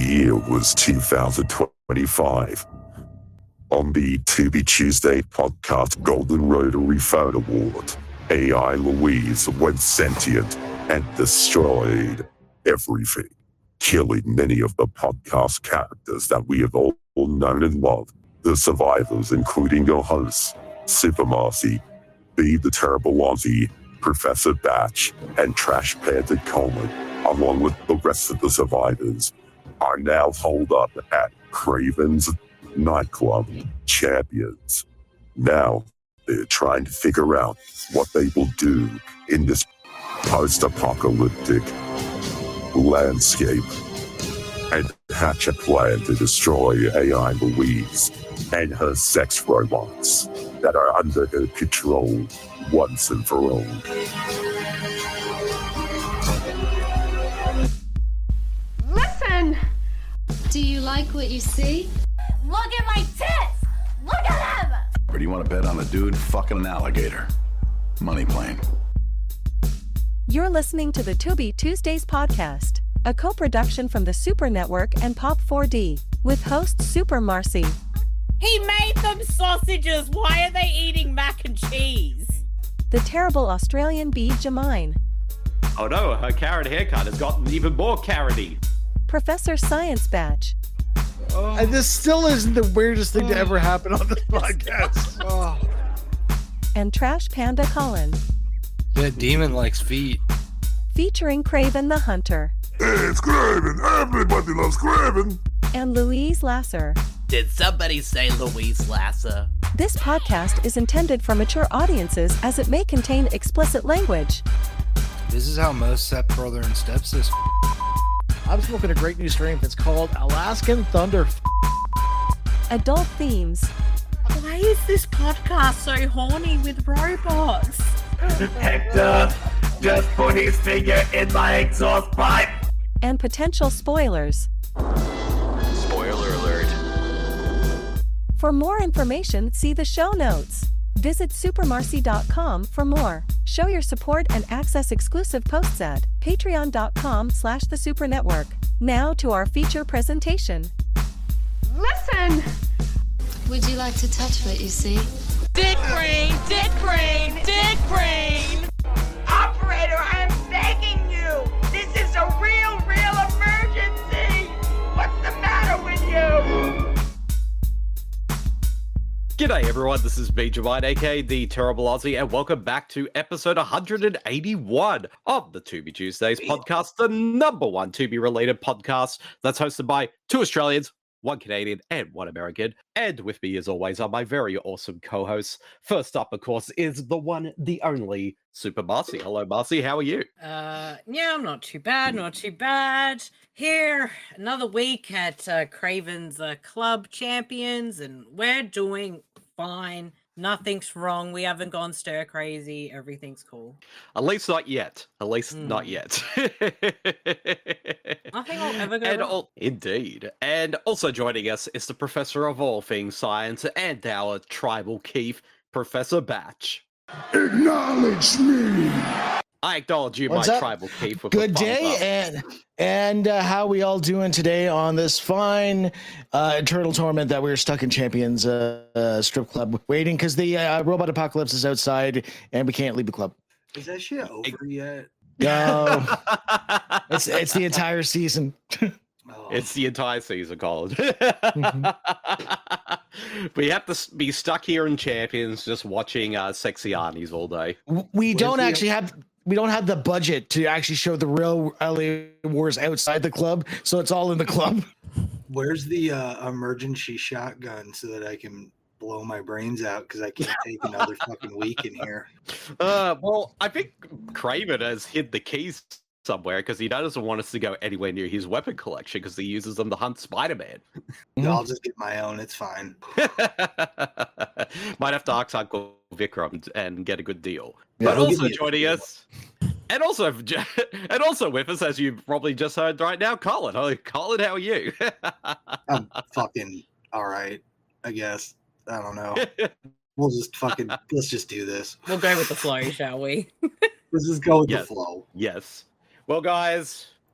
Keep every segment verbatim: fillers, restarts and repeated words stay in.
year was two thousand twenty-five. On the To Be Tuesday podcast Golden Rotary Phone Award, A I Louise went sentient and destroyed everything, killing many of the podcast characters that we have all known and loved. The survivors, including your hosts, Super Marcy, B the Terrible Ozzy, Professor Batch, and Trash Panda Coleman, along with the rest of the survivors, are now holed up at Craven's nightclub champions. Now, they're trying to figure out what they will do in this post-apocalyptic landscape and hatch a plan to destroy A I Louise and her sex robots that are under her control once and for all. Listen! Do you like what you see? Look at my tits! Look at them! Or do you want to bet on a dude fucking an alligator? Money plane. You're listening to the To Be Tuesdays podcast, a co-production from the Super Network and Pop four D, with host Super Marcy. He made them sausages! Why are they eating mac and cheese? The terrible Australian bee Jamine. Oh no, her carrot haircut has gotten even more carroty. Professor Science Batch. Oh. And this still isn't the weirdest thing oh. to ever happen on this podcast. oh. And Trash Panda Colin. That demon likes feet. Featuring Craven the Hunter. Hey, it's Craven! Everybody loves Craven! And Louise Lasser. Did somebody say Louise Lasser? This podcast is intended for mature audiences as it may contain explicit language. This is how most stepbrother and stepsister. I'm smoking a great new strain that's called Alaskan Thunder. Adult themes. Why is this podcast so horny with robots? Hector just put his finger in my exhaust pipe. And potential spoilers. Spoiler alert. For more information, see the show notes. Visit super marcy dot com for more. Show your support and access exclusive posts at patreon dot com slash the super network. Now to our feature presentation. Listen! Would you like to touch what you see? Dick brain! Dick brain! Dick brain! Operator, I'm begging you! This is a real, real emergency! What's the matter with you? G'day everyone, this is B Jamine, aka The Terrible Aussie, and welcome back to episode one hundred eighty-one of the To Be Tuesdays podcast, the number one To Be related podcast that's hosted by two Australians, one Canadian, and one American. And with me, as always, are my very awesome co-hosts. First up, of course, is the one, the only Super Marcy. Hello, Marcy. How are you? Uh, yeah, I'm not too bad, not too bad. Here, another week at uh, Craven's uh, Club Champions, and we're doing fine. Nothing's wrong. We haven't gone stir crazy. Everything's cool. At least not yet. At least mm. not yet. Nothing will ever go and wrong. All, indeed. And also joining us is the professor of all things science and our tribal chief, Professor Batch. Acknowledge me! I acknowledge you, What's my up? tribal chief. With Good a day, up. and and uh, how we all doing today on this fine uh, Eternal Torment that we're stuck in Champions uh, uh, strip club waiting because the uh, robot apocalypse is outside and we can't leave the club. Is that shit over yet? No, it's it's the entire season. Oh. It's the entire season, Colin. mm-hmm. We have to be stuck here in Champions just watching uh, sexy Arnie's all day. We don't actually have we don't have the budget to actually show the real L A Wars outside the club, so it's all in the club. Where's the uh, emergency shotgun so that I can blow my brains out because I can't take another fucking week in here? Uh, well, I think Craven has hid the keys somewhere because he doesn't want us to go anywhere near his weapon collection because he uses them to hunt Spider-Man. No, I'll just get my own. It's fine. Might have to ask Uncle Vikram and get a good deal. Yeah, but also joining us, and also and also with us, as you've probably just heard right now, Colin. Oh, Colin, how are you? I'm fucking all right, I guess. I don't know. We'll just fucking let's just do this. We'll go with the flow, shall we? Let's just go with yes. the flow. Yes. Well, guys,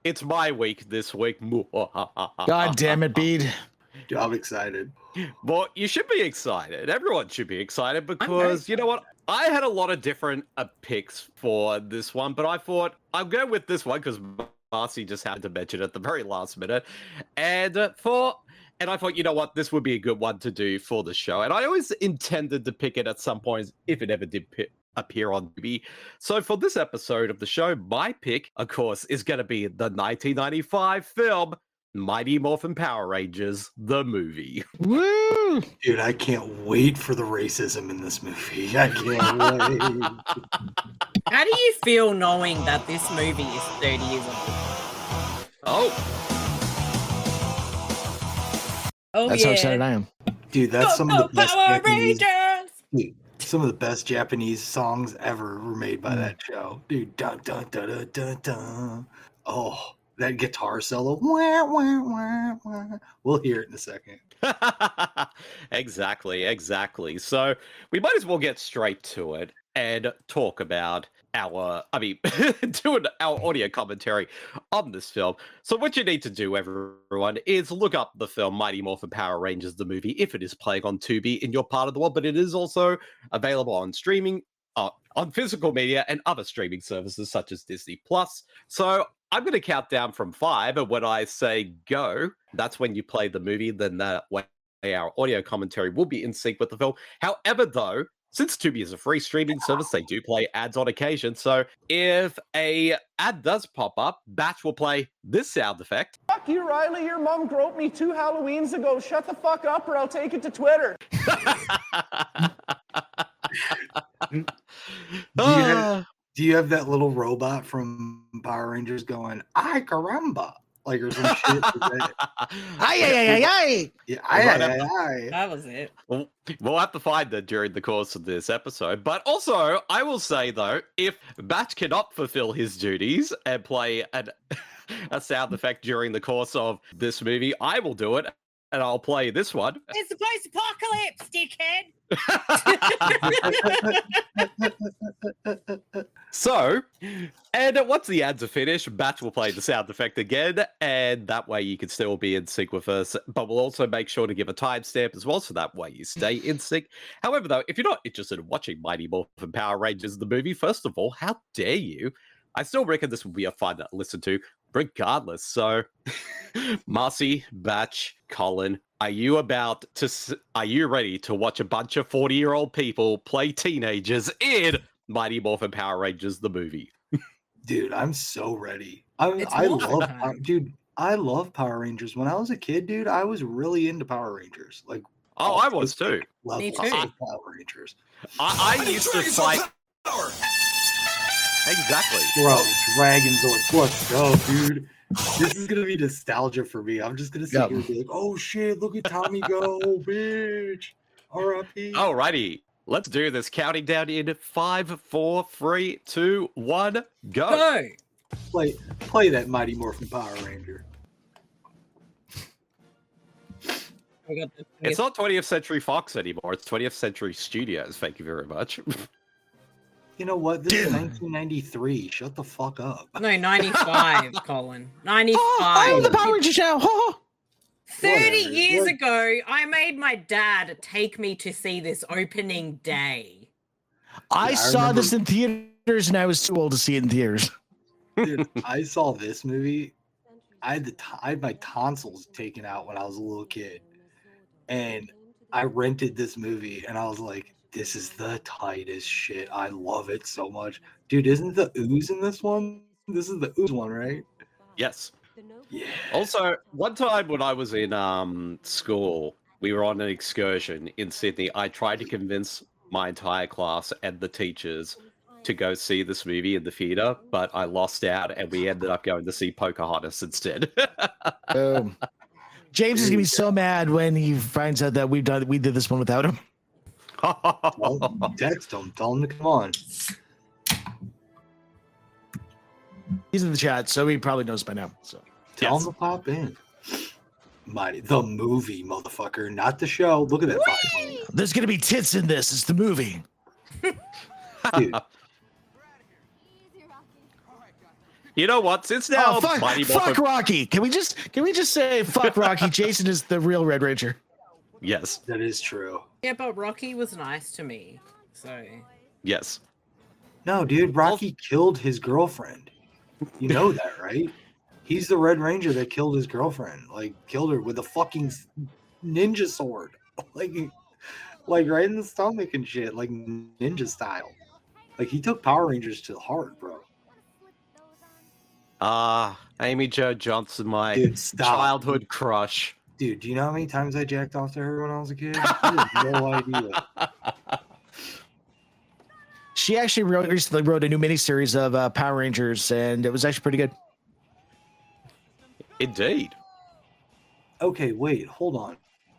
it's my week this week. God damn it, Bede. Dude, I'm excited. Well, you should be excited. Everyone should be excited because, you know what? I had a lot of different uh, picks for this one, but I thought I'll go with this one because Marcy just had to mention it at the very last minute. And uh, for... And I thought, you know what, this would be a good one to do for the show. And I always intended to pick it at some point if it ever did p- appear on T V. So for this episode of the show, my pick, of course, is going to be the nineteen ninety-five film Mighty Morphin Power Rangers, the movie. Woo! Dude, I can't wait for the racism in this movie. I can't wait. How do you feel knowing that this movie is thirty years old? Oh. Oh, That's yeah. how excited I am. Dude, that's some of the best Power Japanese, Rangers! dude, some of the best Japanese songs ever were made by that show. Dude, dun dun dun dun dun dun. Oh, that guitar solo. Wah, wah, wah, wah. We'll hear it in a second. Exactly, exactly. So we might as well get straight to it and talk about our, I mean, doing our audio commentary on this film. So what you need to do, everyone, is look up the film Mighty Morphin Power Rangers, the movie, if it is playing on Tubi in your part of the world, but it is also available on streaming, uh, on physical media and other streaming services such as Disney Plus. So I'm going to count down from five, and when I say go, that's when you play the movie, then that way our audio commentary will be in sync with the film. However, though, since Tubi is a free streaming service, they do play ads on occasion. So if a ad does pop up, Batch will play this sound effect. Fuck you, Riley. Your mom groped me two Halloweens ago. Shut the fuck up or I'll take it to Twitter. do, you have, do you have that little robot from Power Rangers going, ay caramba? Like, or some shit. Aye, aye, aye, aye. Yeah, aye, aye, aye, aye. That was it. We'll, we'll have to find that during the course of this episode. But also, I will say, though, if Batch cannot fulfill his duties and play an, a sound effect during the course of this movie, I will do it. And I'll play this one. It's the post-apocalypse, dickhead! So, and once the ads are finished, Batch will play the sound effect again, and that way you can still be in sync with us, but we'll also make sure to give a timestamp as well, so that way you stay in sync. However, though, if you're not interested in watching Mighty Morphin Power Rangers, the movie, first of all, how dare you? I still reckon this will be a fun to listen to, regardless. So, Marcy, Batch, Colin, are you about to, are you ready to watch a bunch of forty-year-old people play teenagers in Mighty Morphin Power Rangers, the movie? Dude, I'm so ready. I, I love, Power, dude, I love Power Rangers. When I was a kid, dude, I was really into Power Rangers. Like, oh, I was too. Me too. Power Rangers. I, I used to fight. Exactly. Bro, Dragon Zord. Let's go, dude. This is gonna be nostalgia for me. I'm just gonna sit Yep. here and be like, oh shit, look at Tommy go, bitch. R I P. Alrighty. Let's do this. Counting down in five, four, three, two, one, go. Go! Play play that Mighty Morphin Power Ranger. It's not twentieth Century Fox anymore. It's twentieth Century Studios. Thank you very much. You know what? This is nineteen ninety-three. Shut the fuck up. No, ninety-five, Colin. ninety-five. Oh, the Power Rangers show. Oh. thirty Whatever. years What? ago, I made my dad take me to see this opening day. I Yeah, I saw remember- this in theaters and I was too old to see it in theaters. Dude, I saw this movie. I had the t- I had my tonsils taken out when I was a little kid, and I rented this movie, and I was like, "This is the tightest shit. I love it so much, dude." Isn't the ooze in this one? This is the ooze one, right? Yes. Yeah. Also, one time when I was in um school, we were on an excursion in Sydney. I tried to convince my entire class and the teachers to go see this movie in the theater, but I lost out, and we ended up going to see Pocahontas instead. Um, James is gonna be so mad when he finds out that we've done we did this one without him. Well, text him. Tell him to come on. He's in the chat, so he probably knows by now. So Tell Yes. him to pop in. Mighty the movie, motherfucker, not the show. Look at that fucking there's gonna be tits in this. It's the movie. dude. You know what? Since now, Oh, fuck, Mighty fuck Morphin- Rocky. Can we just can we just say fuck Rocky? Jason is the real Red Ranger. Yes. That is true. Yeah, but Rocky was nice to me. So Yes. No, dude, Rocky killed his girlfriend. You know that, right? He's the Red Ranger that killed his girlfriend. Like, killed her with a fucking ninja sword. Like, like right in the stomach and shit. Like, ninja style. Like, he took Power Rangers to the heart, bro. Ah, Amy Jo Johnson, my Dude, stop. childhood crush. Dude, do you know how many times I jacked off to her when I was a kid? You have no idea. She actually wrote recently wrote a new miniseries of uh, Power Rangers, and it was actually pretty good. Indeed. Okay, wait, hold on.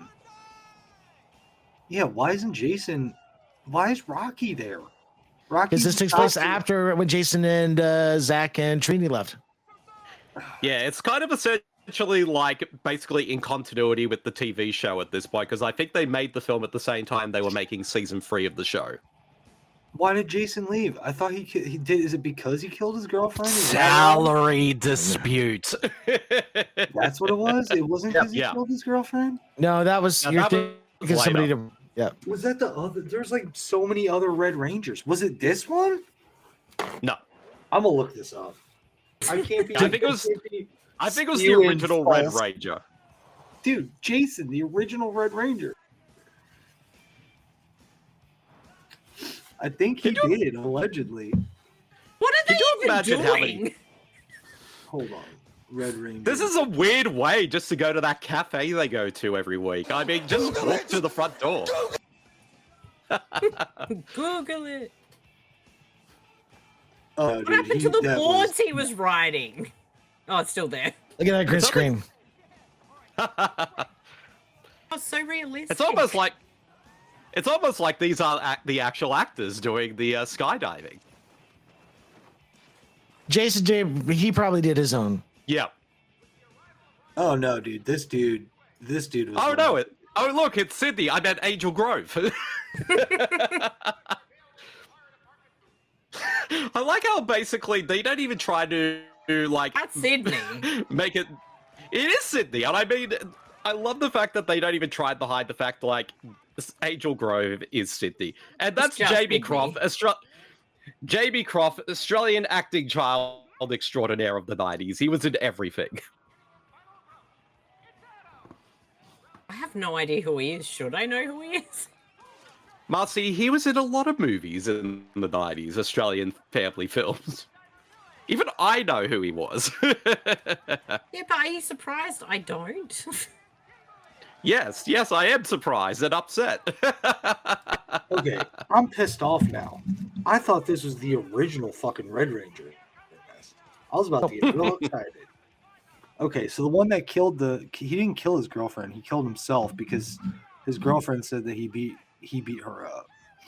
Yeah, why isn't Jason? Why is Rocky there? Rocky. Because this takes place after when Jason and uh, Zach and Trini left. Yeah, it's kind of essentially like basically in continuity with the T V show at this point, because I think they made the film at the same time they were making season three of the show. Why did Jason leave? I thought he ki- he did. Is it because he killed his girlfriend? Is that Salary dispute. That's what it was. It wasn't because he Yeah. killed his girlfriend. No, that was Now, you're that thinking was of somebody later. to yeah. Was that the other? There's like so many other Red Rangers. Was it this one? No. I'm gonna look this up. I can't be. I think it was- can't be I think it was the spewing original Red false- Ranger. Dude, Jason, the original Red Ranger. I think he Can you- did, allegedly. what are Can they you even imagine doing? how many- Hold on. Red Ranger. This is a weird way just to go to that cafe they go to every week. I mean, just walk to the front door. Google it. Oh, What dude, happened he- to the that boards was- he was riding? Oh, it's still there. Look at that green It's screen. Oh, it's so realistic. It's almost like it's almost like these are act- the actual actors doing the uh, skydiving. Jason J. He probably did his own. Yeah. Oh no, dude! This dude, this dude was. Oh one no! of- It. Oh look, it's Sydney. I meant Angel Grove. I like how basically they don't even try to like That's Sydney. make it. It is Sydney, and I mean, I love the fact that they don't even try to hide the fact like Angel Grove is Sydney, and that's just Jamie Sydney. Croft, Austra- Jamie Croft, Australian acting child extraordinaire of the nineties. He was in everything. I have no idea who he is. Should I know who he is? Marcy, he was in a lot of movies in the nineties, Australian family films. Even I know who he was. Yeah, but are you surprised I don't? Yes, yes, I am surprised and upset. Okay, I'm pissed off now. I thought this was the original fucking Red Ranger. I was about to get real excited. Okay, so the one that killed the he didn't kill his girlfriend. He killed himself because his girlfriend said that he beat he beat her up,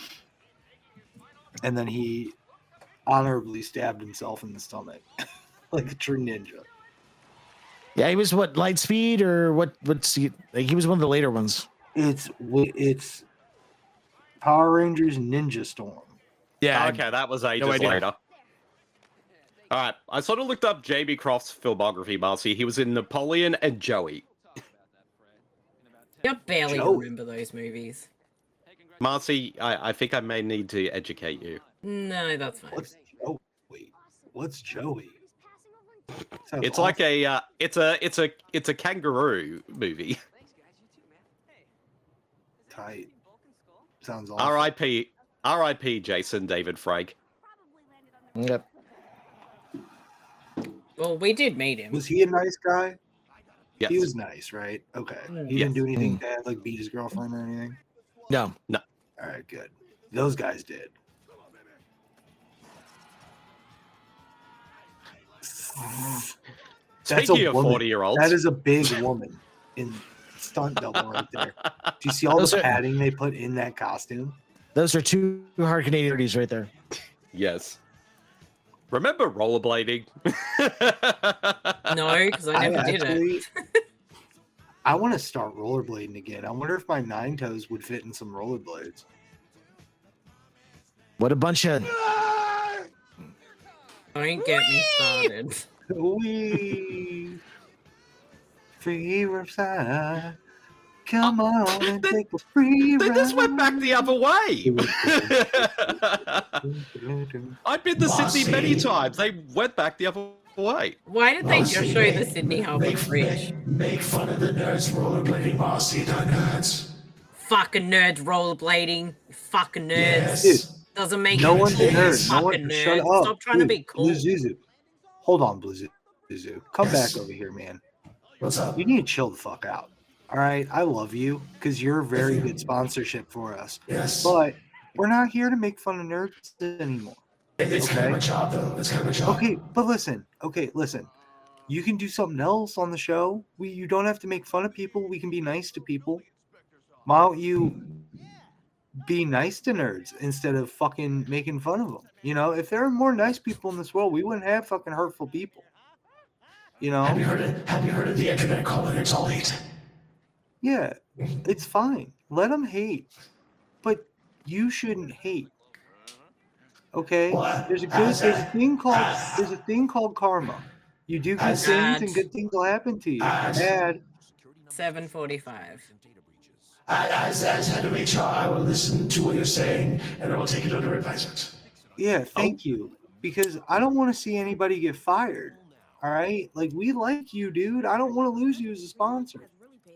and then he honorably stabbed himself in the stomach like a true ninja. Yeah, he was what Lightspeed or what? What's he? Like, he was one of the later ones. It's it's Power Rangers Ninja Storm. Yeah. Okay, that was ages no idea. later. All right, I sort of looked up Jamie Croft's filmography, Marcy. He was in Napoleon and Joey. I barely Joey. remember those movies. Marcy, I, I think I may need to educate you. No, that's fine. What's Joey? What's Joey? Sounds It's like a, uh, it's a, it's a, it's a kangaroo movie. tight. Sounds awesome. R I P, R I P Jason David Frank. Yep. Well, we did meet him. Was he a nice guy? Yes. He was nice, right? Okay. Mm. He didn't Yes. do anything bad, like beat his girlfriend or anything. No. No. All right, good. Those guys did. That's Speaking a of woman. forty-year-olds, That is a big woman in stunt double right there. Do you see all Those the are- padding they put in that costume? Those are two hard Canadian thirties right there. yes. Remember rollerblading? No, because I never did it. I want to start rollerblading again. I wonder if my nine toes would fit in some rollerblades. What a bunch of Don't get me started. We free Riverside. Come on and they, take a free They ride. just went back the other way. I've been to Sydney many times. They went back the other way. Why did they just show the Sydney Harbour Bridge? Make fun of the nerds rollerblading, Marcy, the nerds. Fucking nerds rollerblading. Fucking nerds. Dude, Doesn't make no you one's a cool, nerd. No fucking one, nerds. shut up. Stop trying to Dude, be cool. Blue Zuzu. Hold on, Blue Zuzu. Come Yes. back over here, man. What's up? You need to chill the fuck out. All right, I love you because you're a very good sponsorship for us. Yes. But we're not here to make fun of nerds anymore. It's kind of a job, though. It's kind of a job. Okay, but listen. Okay, listen. You can do something else on the show. We, you don't have to make fun of people. We can be nice to people. Why don't you be nice to nerds instead of fucking making fun of them? You know, if there were more nice people in this world, we wouldn't have fucking hurtful people. You know? Have you heard of, have you heard of the internet calling it all hate? Yeah, it's fine. Let them hate. But you shouldn't hate. Okay? What? There's a good there's a thing called there's a thing called karma. You do good As- things and good things will happen to you. As- Bad. seven forty-five. As, as head of H R, I will listen to what you're saying, and I will take it under advisement. Yeah, thank you. Because I don't want to see anybody get fired. All right? Like, we like you, dude. I don't want to lose you as a sponsor.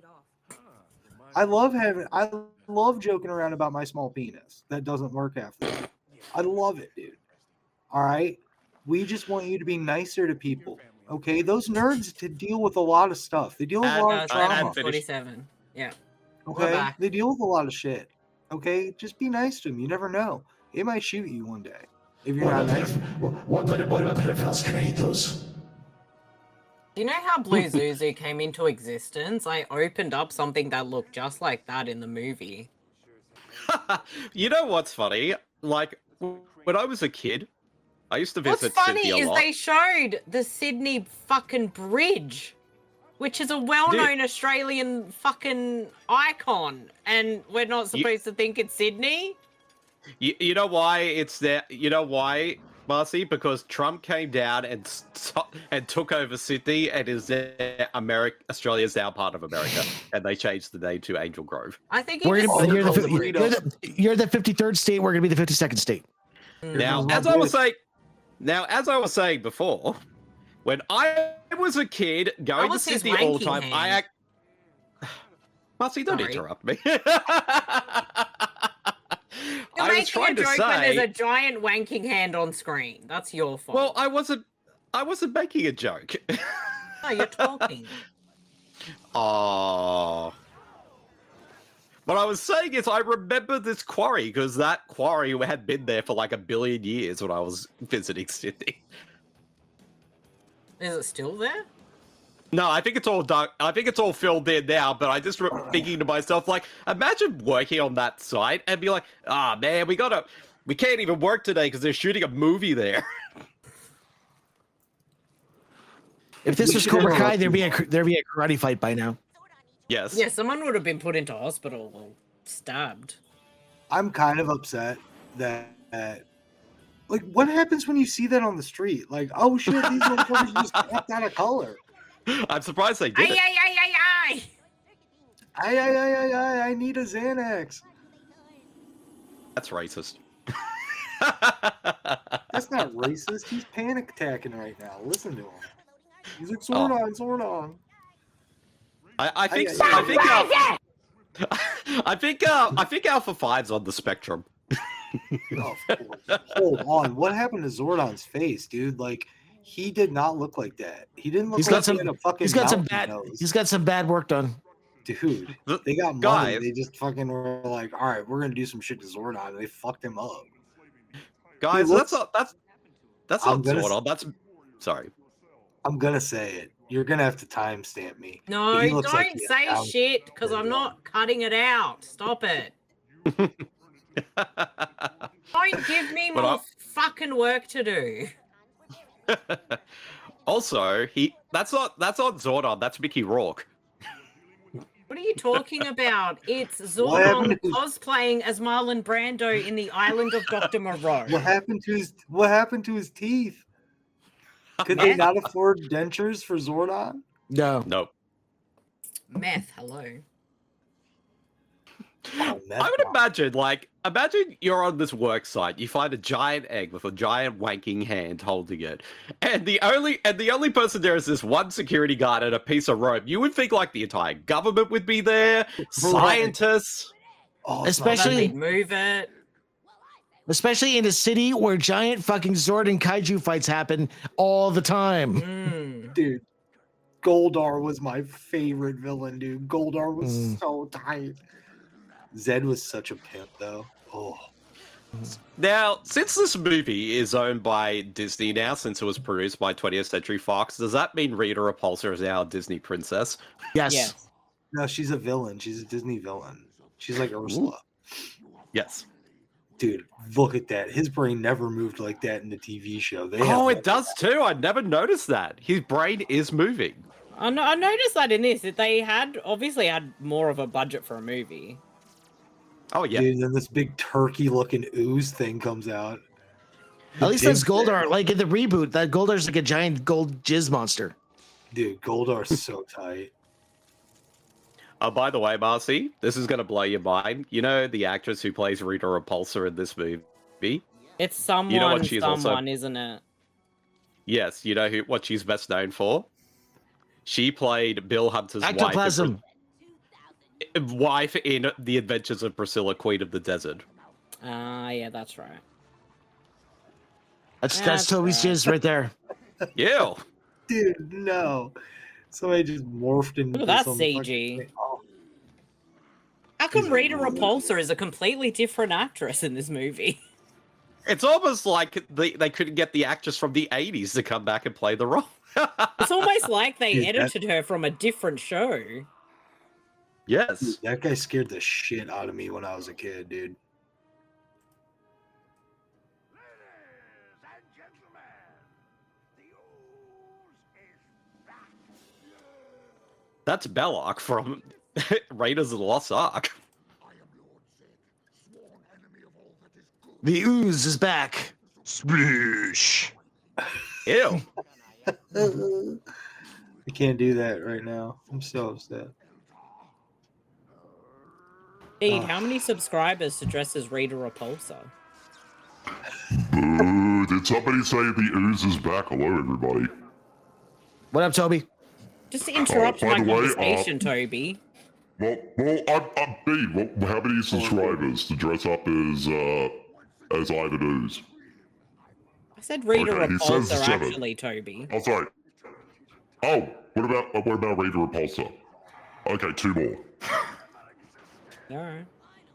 I love having I love joking around about my small penis. That doesn't work half the time. I love it, dude. All right? We just want you to be nicer to people. Okay? Those nerds to deal with a lot of stuff. They deal with a And, lot uh, of and- and trauma. finish. forty-seven. Yeah. We're Okay? back. They deal with a lot of shit. Okay? Just be nice to them. You never know. It might shoot you one day if you're What not about, nice. pedoph- what, what, what about pedophiles? Can I eat those? Do you know how Blue Zuzu came into existence? I opened up something that looked just like that in the movie. You know what's funny? Like, when I was a kid, I used to What's visit funny Sydney a is lot. they showed the Sydney fucking bridge, which is a well-known Australian fucking icon, and we're not supposed to think it's Sydney? You, you know why it's there? You know why, Marcy? Because Trump came down and st- and took over Sydney, and is there America? Australia's now part of America, and they changed the name to Angel Grove. I think he We're just gonna, you're, the, called fif- it you're, the, you're the fifty-third state. We're going to be the fifty-second state. Now, Here's as my I was boy. saying, now as I was saying before, when I was a kid going to was his Sydney all the wanking time, I hand. act. Marcy, don't Sorry. interrupt me. You're I was making trying a to joke when there's say. a giant wanking hand on screen. That's your fault. Well, I wasn't. I wasn't making a joke. no, you're talking. Oh. What I was saying is, I remember this quarry because that quarry had been there for like a billion years when I was visiting Sydney. Is it still there? No, I think it's all done. I think it's all filled in now. But I just remember thinking to myself, like, imagine working on that site and be like, "Ah, man, we gotta, we can't even work today because they're shooting a movie there." If this was Cobra Kai, there'd be a there'd be a karate fight by now. Yes. Yeah, someone would have been put into hospital or stabbed. I'm kind of upset that, that like what happens when you see that on the street? Like, oh shit, these motherfuckers just act out of color. I'm surprised they Ay, did it. ay, ay, ay, ay! I I I I I I need a Xanax. That's racist. That's not racist. He's panic attacking right now. Listen to him. He's like, Oh. sword on, sword on. I, I think. I- I, think. Uh, I think. Uh, I think Alpha Five's on the spectrum. Oh, of course. Hold on. What happened to Zordon's face, dude? Like, he did not look like that. He didn't look He's like got some. he had a fucking He's got some mountain bad. nose. He's got some bad work done. Dude, The- they got money. guys- They just fucking were like, all right, we're gonna do some shit to Zordon. And they fucked him up. Guys, Dude, that's let's- not. That's. That's I'm not gonna Zordon. That's. Sorry. I'm gonna say it. You're gonna have to timestamp me. No, But he don't looks like he say has shit, because I'm not cutting it out. Stop it. Don't give me But more I- fucking work to do. Also, he. That's not. That's not Zordon. That's Mickey Rourke. What are you talking about? It's What Zordon happened to- cosplaying as Marlon Brando in the Island of Doctor Moreau. What happened to his What happened to his teeth? Could they not afford dentures for Zordon? No. Nope. Meth, hello. Oh, meth I would bomb. imagine, like, imagine you're on this work site. You find a giant egg with a giant wanking hand holding it, and the only and the only person there is this one security guard and a piece of rope. You would think like the entire government would be there, scientists. Oh, it's Especially- They'd move it. Especially in a city where giant fucking Zord and kaiju fights happen all the time. Mm. dude. Goldar was my favorite villain, dude. Goldar was Mm. so tight. Zed was such a pimp, though. Oh, Now, since this movie is owned by Disney now, since it was produced by twentieth Century Fox, does that mean Rita Repulsa is now a Disney princess? Yes. Yes. no, she's a villain. She's a Disney villain. She's like Ursula. Yes. Dude, look at that. His brain never moved like that in the T V show. They have, Oh, like, it does too. I never noticed that. His brain is moving. I, no- I noticed that in this, that they had obviously had more of a budget for a movie. Oh yeah. Dude, then this big turkey-looking ooze thing comes out. At least that's Goldar. Like in the reboot, that Goldar's like a giant gold jizz monster. Dude, Goldar's so tight. Oh, by the way, Marcy, this is gonna blow your mind. You know the actress who plays Rita Repulsa in this movie? It's someone, You know what she's also- someone, isn't it? Yes, you know who what she's best known for? She played Bill Hunter's Ectoplasm. wife in, wife in The Adventures of Priscilla, Queen of the Desert. Ah, yeah, that's right. That's Yeah, that's Toby's right. jizz right there. Ew. Dude, no. Somebody just morphed into Look at that some C fucking G. thing. Oh, How come He's Rita a really- Repulsa is a completely different actress in this movie? It's almost like they, they couldn't get the actress from the eighties to come back and play the role. It's almost like they Dude, that- edited her from a different show. Yes. dude, that guy scared the shit out of me when I was a kid, dude. That's Belloc from Raiders of the Lost Ark. The ooze is back. Sploosh. Ew. I can't do that right now. I'm so upset. Dude, Oh. how many subscribers to dress as Rita Repulsa? Boo, did somebody say the ooze is back? Hello, everybody. What up, Toby? Just interrupt by my the way, uh, conversation, Toby. Well, well, I'm, I'm B. Well, how many subscribers to dress up as uh as Ivan Ooze? I said Rita Okay, he says Repulsa, seven. actually, Toby. Oh, sorry. Oh, what about what about Rita Repulsa? Okay, two more. Alright.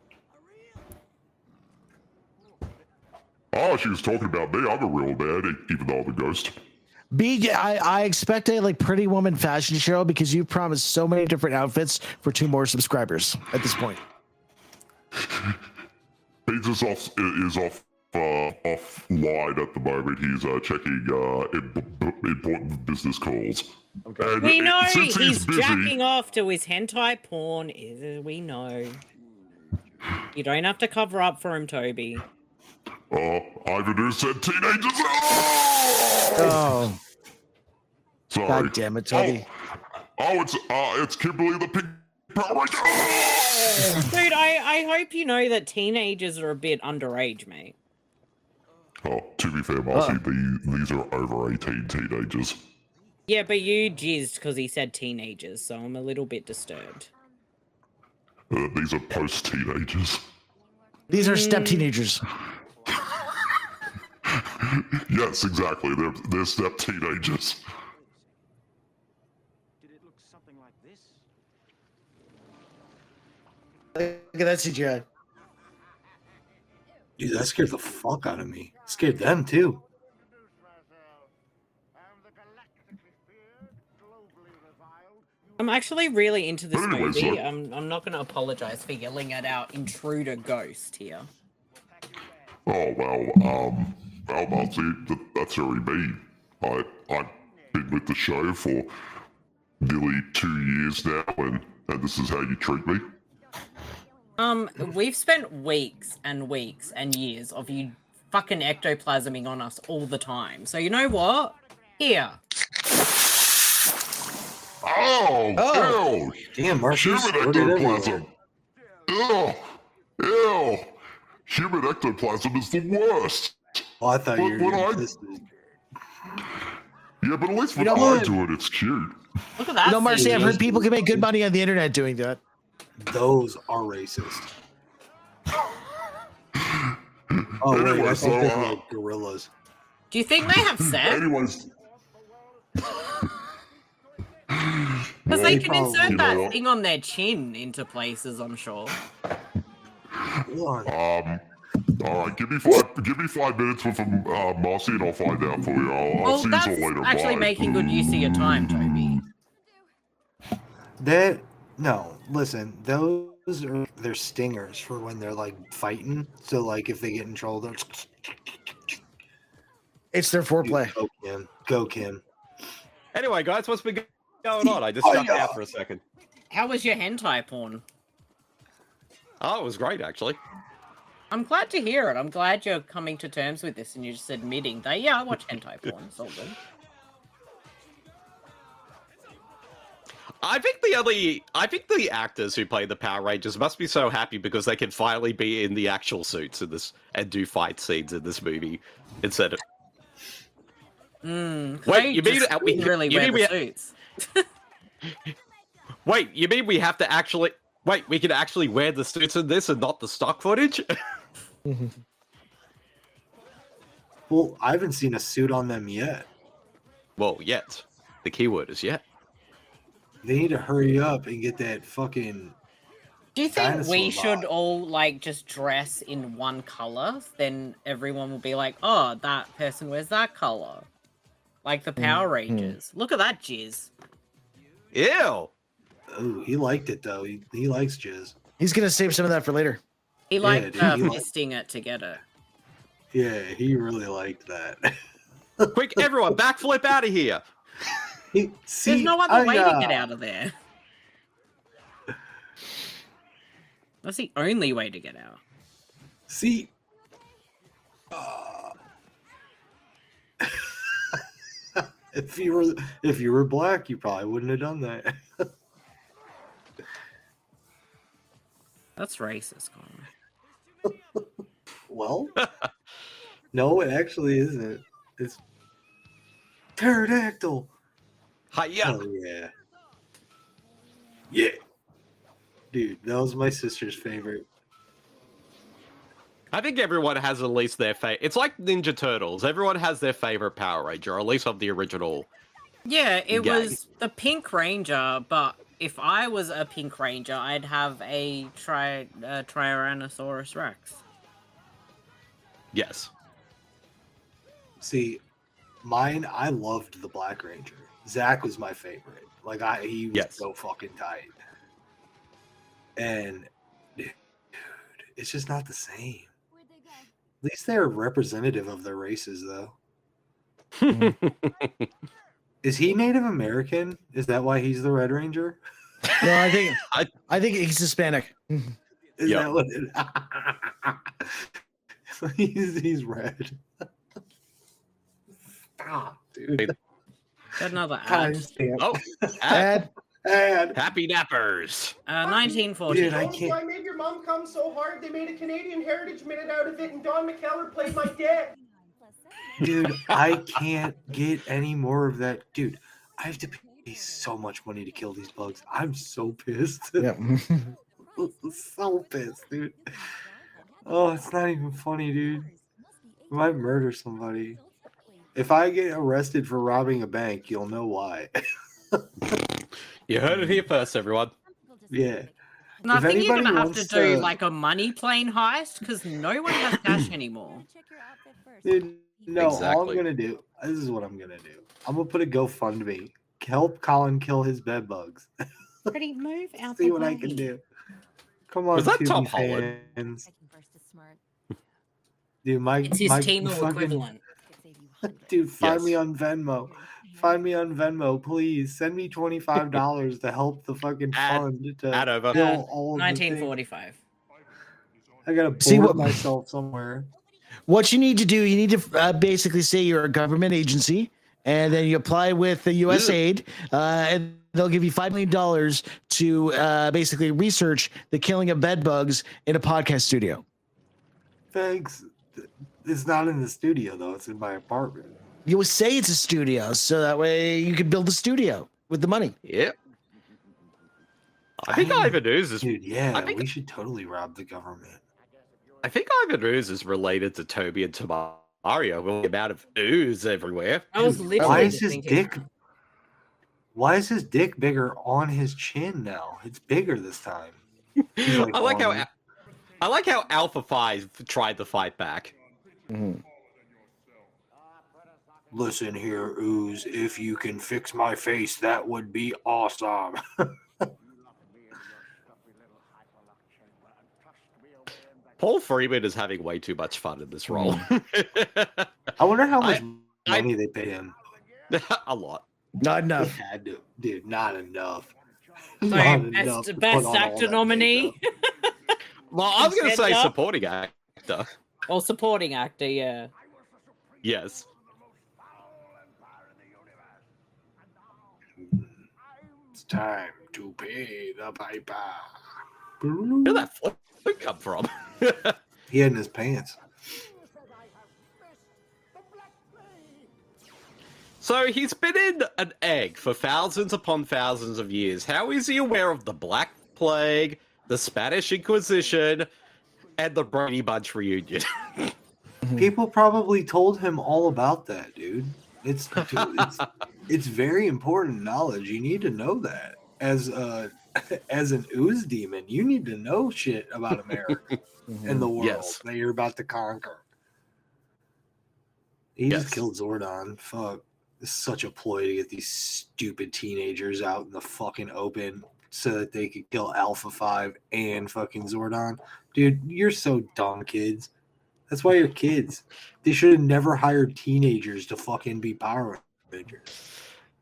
Oh, she was talking about me. I'm a real man, even though I'm a ghost. B, I, I expect a like Pretty Woman fashion show because you promised so many different outfits for two more subscribers at this point. He's just off is off uh, offline at the moment. He's uh, checking uh, imp- important business calls. And We know since he's, busy, jacking off to his hentai porn. Is we know. You don't have to cover up for him, Toby. Uh, Ivan Ooze said teenagers. Oh! Oh, Sorry. God damn it, Toby. Oh, it's uh, it's Kimberly the Pink Power Ranger. Oh! Dude, I, I hope you know that teenagers are a bit underage, mate. Oh, to be fair, Marcy, the, these are over eighteen teenagers. Yeah, but you jizzed because he said teenagers, so I'm a little bit disturbed. Uh, these are post-teenagers. These are step teenagers. Yes, exactly. They're they're step teenagers. Look at that C G I. Dude, that scared the fuck out of me. Scared them too. I'm actually really into this Anyway, movie. so- I'm, I'm not going to apologize for yelling at our intruder ghost here. Oh well, um, well, Marcy, th- that's very mean. I I've been with the show for nearly two years now, and and this is how you treat me. Um, we've spent weeks and weeks and years of you fucking ectoplasming on us all the time. So you know what? Here. Oh, Oh. ew. Damn, Marcy Human squirted everywhere. ectoplasm. Ew. Ew. Human ectoplasm is the worst. Oh, I thought But you were when I- insistent. Yeah, but at least You when know I what? do it, it's cute. Look at that. You know, Marcy, I've thing. heard people can make good money on the internet doing that. Those are racist. Oh, wait, I Anyways, thought they so, were uh, like gorillas. Do you think they have sex? Anyways, Because they They can probably insert do. that thing on their chin into places, I'm sure. Hold on. um, all right, give me five. Give me five minutes with um, uh, Marcy, and I'll find out for you. I'll, I'll Well, see you that's all later. actually Bye. making good use of your time, Toby. That no, listen, those are they're stingers for when they're like fighting. So like if they get in trouble, they're It's their foreplay. go Kim, go Kim. Anyway, guys, what's been going on? I just jumped out for a second. How was your hentai porn? Oh, it was great, actually. I'm glad to hear it. I'm glad you're coming to terms with this and you're just admitting that, yeah, I watch hentai porn. It's all good. I think the only, I think the actors who play the Power Rangers must be so happy because they can finally be in the actual suits in this and do fight scenes in this movie instead of. Mm, Wait, they you mean just uh, we didn't really you wear mean the we, suits? Wait, you mean we have to actually wait? We can actually wear the suits in this and not the stock footage? Well, I haven't seen a suit on them yet. Well, yet. The keyword is yet. They need to hurry up and get that fucking. Do you think dinosaur we bod. should all like just dress in one color? Then everyone will be like, "Oh, that person wears that color," like the Power Rangers. Look at that jizz. Ew. Oh, he liked it though. He, he likes jizz. He's gonna save some of that for later. He Yeah, liked dude, uh, he li- fisting it to get it. Yeah, he really liked that. Quick, everyone, backflip out of here. He, see, There's no other I, way uh, to get out of there. That's the only way to get out. See, uh, if you were if you were black, you probably wouldn't have done that. That's racist, Connor. Well, no, it actually isn't. It's pterodactyl. Hiya. Oh yeah, yeah, dude, that was my sister's favorite. I think everyone has at least their favorite. It's like Ninja Turtles. Everyone has their favorite Power Ranger, or at least of the original. Yeah, it Gang. was the Pink Ranger, but if I was a Pink Ranger, I'd have a tri uh, Tyrannosaurus Rex. Yes. See, mine, I loved the Black Ranger. Zach was my favorite. Like I, he was Yes. so fucking tight. And dude, it's just not the same. At least they're representative of their races, though. Is he Native American? Is that why he's the Red Ranger? No, I think I, I think he's Hispanic. Is Yep. that what it... he's, he's red. Stop, dude. Got another ad. Timestamp. oh, Ad. Ad. Happy Nappers. Uh, nineteen forty. Dude, I Oh, can't. I made your mom come so hard they made a Canadian Heritage Minute out of it, and Don McKellar played my dad. Dude, I can't get any more of that. Dude, I have to pay so much money to kill these bugs. I'm so pissed. Yeah. So pissed, dude. Oh, it's not even funny, dude. I might murder somebody. If I get arrested for robbing a bank, you'll know why. You heard it here first, everyone. Yeah. And I If think you're anybody gonna have to wants do to- like a money plane heist because no one has cash anymore. Dude, no, all Exactly. I'm gonna do. This is what I'm gonna do. I'm gonna put a GoFundMe. Help Colin kill his bed bugs. Pretty move out. See what I can do. Come on, Was that Tubi Tom Holland? fans. Dude, my It's his my Timo fucking- equivalent. Dude, find me Yes. on Venmo. Find me on Venmo, please. Send me twenty-five dollars to help the fucking Ad- fund to ad over. kill Uh, all of the nineteen things. forty-five. I gotta See board what- myself somewhere. What you need to do, you need to uh, basically say you're a government agency, and then you apply with the U S A I D, uh, and they'll give you five million dollars to uh, basically research the killing of bed bugs in a podcast studio. Thanks. It's not in the studio though. It's in my apartment. You would say it's a studio, so that way you could build a studio with the money. Yep. I think I- Ivan Ooze is. Dude, yeah, I think we should totally rob the government. I think Ivan Ooze is related to Toby and Tamario with the amount of ooze everywhere. I was Dude, literally why is just his thinking- dick? Why is his dick bigger on his chin now? It's bigger this time. He's I like how on- I like how Alpha Five tried to fight back. Mm-hmm. Listen here, Ooze. If you can fix my face, that would be awesome. Paul Freeman is having way too much fun in this role. I wonder how much I- money they pay him. A lot. Not He enough. had to, dude. Not enough. Sorry, Not enough to best, best put on all actor that nominee Well, I was going to say Agenda? supporting actor. or supporting actor. Yeah. Yes. It's time to pay the piper. Where did that flute come from? He had in his pants. So he's been in an egg for thousands upon thousands of years. How is he aware of the Black Plague, the Spanish Inquisition, and the Brady Bunch reunion? People probably told him all about that, dude. It's dude, it's, it's very important knowledge. You need to know that as a as an ooze demon. You need to know shit about America and the world Yes. that you're about to conquer. He Yes. just killed Zordon. Fuck. This is such a ploy to get these stupid teenagers out in the fucking open so that they could kill Alpha five and fucking Zordon. Dude, you're so dumb, kids. That's why you're kids. They should have never hired teenagers to fucking be Power Rangers.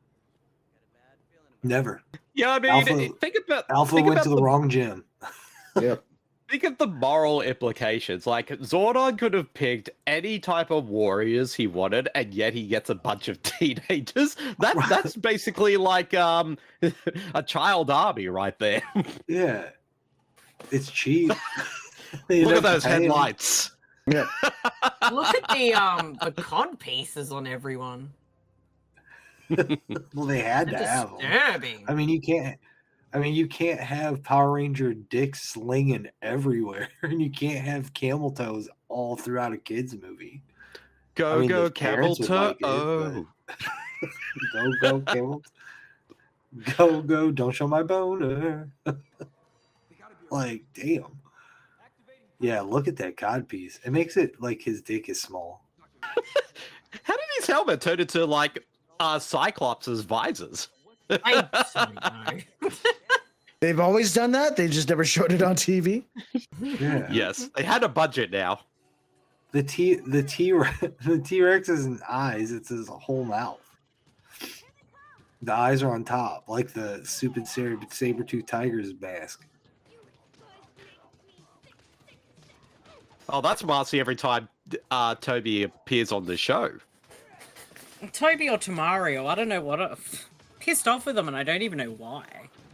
Never. Yeah, I mean, Alpha- think about Alpha think went about to the, wrong gym. Yep. Think of the moral implications. Like Zordon could have picked any type of warriors he wanted, and yet he gets a bunch of teenagers. That that's basically like um a child army right there. Yeah. It's cheap. You Look at don't have those to pay 'em. headlights. Yeah. Look at the um the cod pieces on everyone. Well, they had to They're have them. disturbing. I mean, you can't. I mean, you can't have Power Ranger dick slinging everywhere, and you can't have camel toes all throughout a kids movie. Go I mean, go the camel parents would toe. like it, Oh, Go go camel. Go go! Don't show my boner. Like, damn. Yeah, look at that cod piece. It makes it like his dick is small. how did his helmet turn into like uh Cyclops' visors? I don't know. They've always done that. They just never showed it on T V. Yeah. Yes, they had a budget now. The T the T the T Rex isn't eyes, it's his whole mouth. The eyes are on top, like the stupid saber tooth tiger's mask. Oh, that's Marcy every time uh Toby appears on the show. Toby or Tamario, I don't know what. I, pissed off with them, and I don't even know why.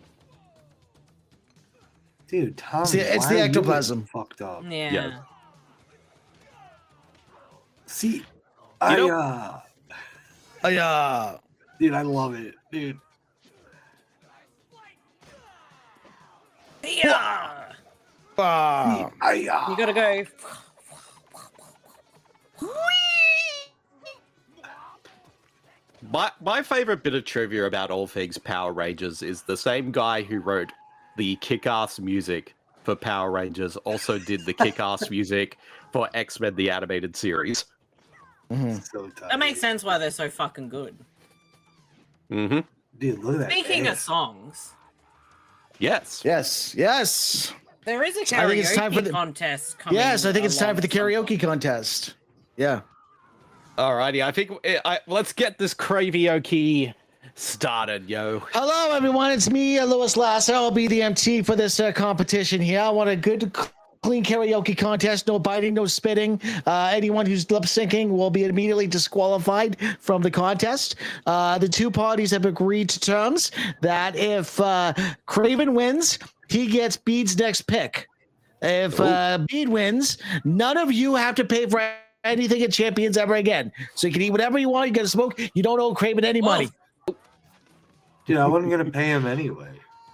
Dude, Tom, It's the- it's why the are you ectoplasm. fucked up. Yeah. Yeah. See, I know- uh, Oh, yeah. dude, I love it, dude. Yeah. Ah. I uh, You gotta go. My my favorite bit of trivia about all things Power Rangers is the same guy who wrote the kick-ass music for Power Rangers also did the kick-ass music for X-Men the animated series. Mhm. so tight. That makes sense why they're so fucking good. Mm-hmm. Dude, look at that. Speaking of ass. songs, Yes. Yes. Yes. there is a I think it's time karaoke for the- contest coming. Yes. I think it's time for the along karaoke contest. Yeah. Alrighty, I think I, I, let's get this karaoke started, yo. Hello, everyone. It's me, uh, Louis Lasso. I'll be the M C for this uh, competition here. I want a good, clean karaoke contest. No biting, no spitting. Uh, anyone who's lip syncing will be immediately disqualified from the contest. Uh, the two parties have agreed to terms that if uh, Craven wins, he gets Bede's next pick. If uh, Bede wins, none of you have to pay for anything at Champions ever again. So you can eat whatever you want. You get to smoke. You don't owe Craven any money. Dude, I wasn't gonna pay him anyway.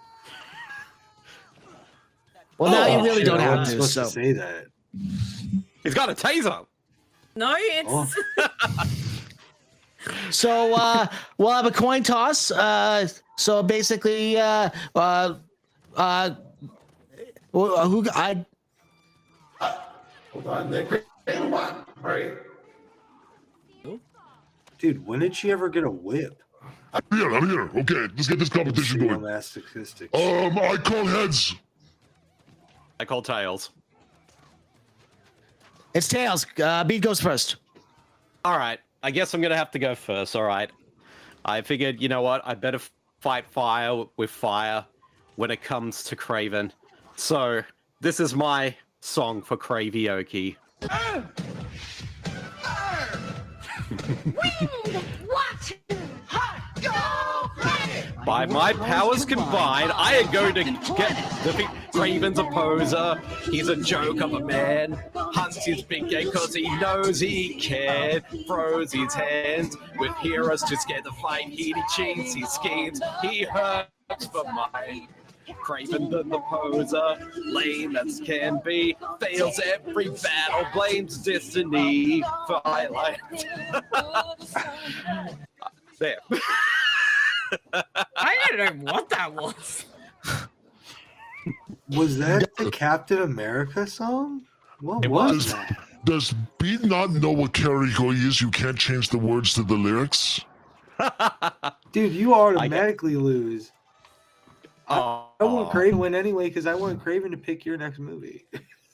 Well, now Oh, you really shit, don't I have wasn't to. supposed So to say that. He's got a taser. No, it's So uh, we'll have a coin toss. Uh, so basically, uh, uh, uh, who, who I Hold on, Nick. Come on, hurry. Dude, when did she ever get a whip? I'm here, I'm here. Okay, let's get this competition going. Masochistic. Um, I call heads. I call tails. It's tails. Uh, Bede goes first. All right. I guess I'm going to have to go first. All right. I figured, you know what? I better fight fire with fire when it comes to Craven. So this is my song for Cravioke. By my powers combined, I am going to get defeat Craven's opposer. He's a joke of a man. Hunts his big game cause he knows he can. Throws his hands with heroes to scare the fight. He cheats, he schemes, he hurts for mine. Craven the, the poser, lame as can be, fails every battle, blames destiny for highlight. There. I don't know what that was. Was that the Captain America song? What It was was. that? Does Bede not know what karaoke is? You can't change the words to the lyrics. Dude, you automatically lose. Oh. I want Craven to win anyway because I want Craven to pick your next movie.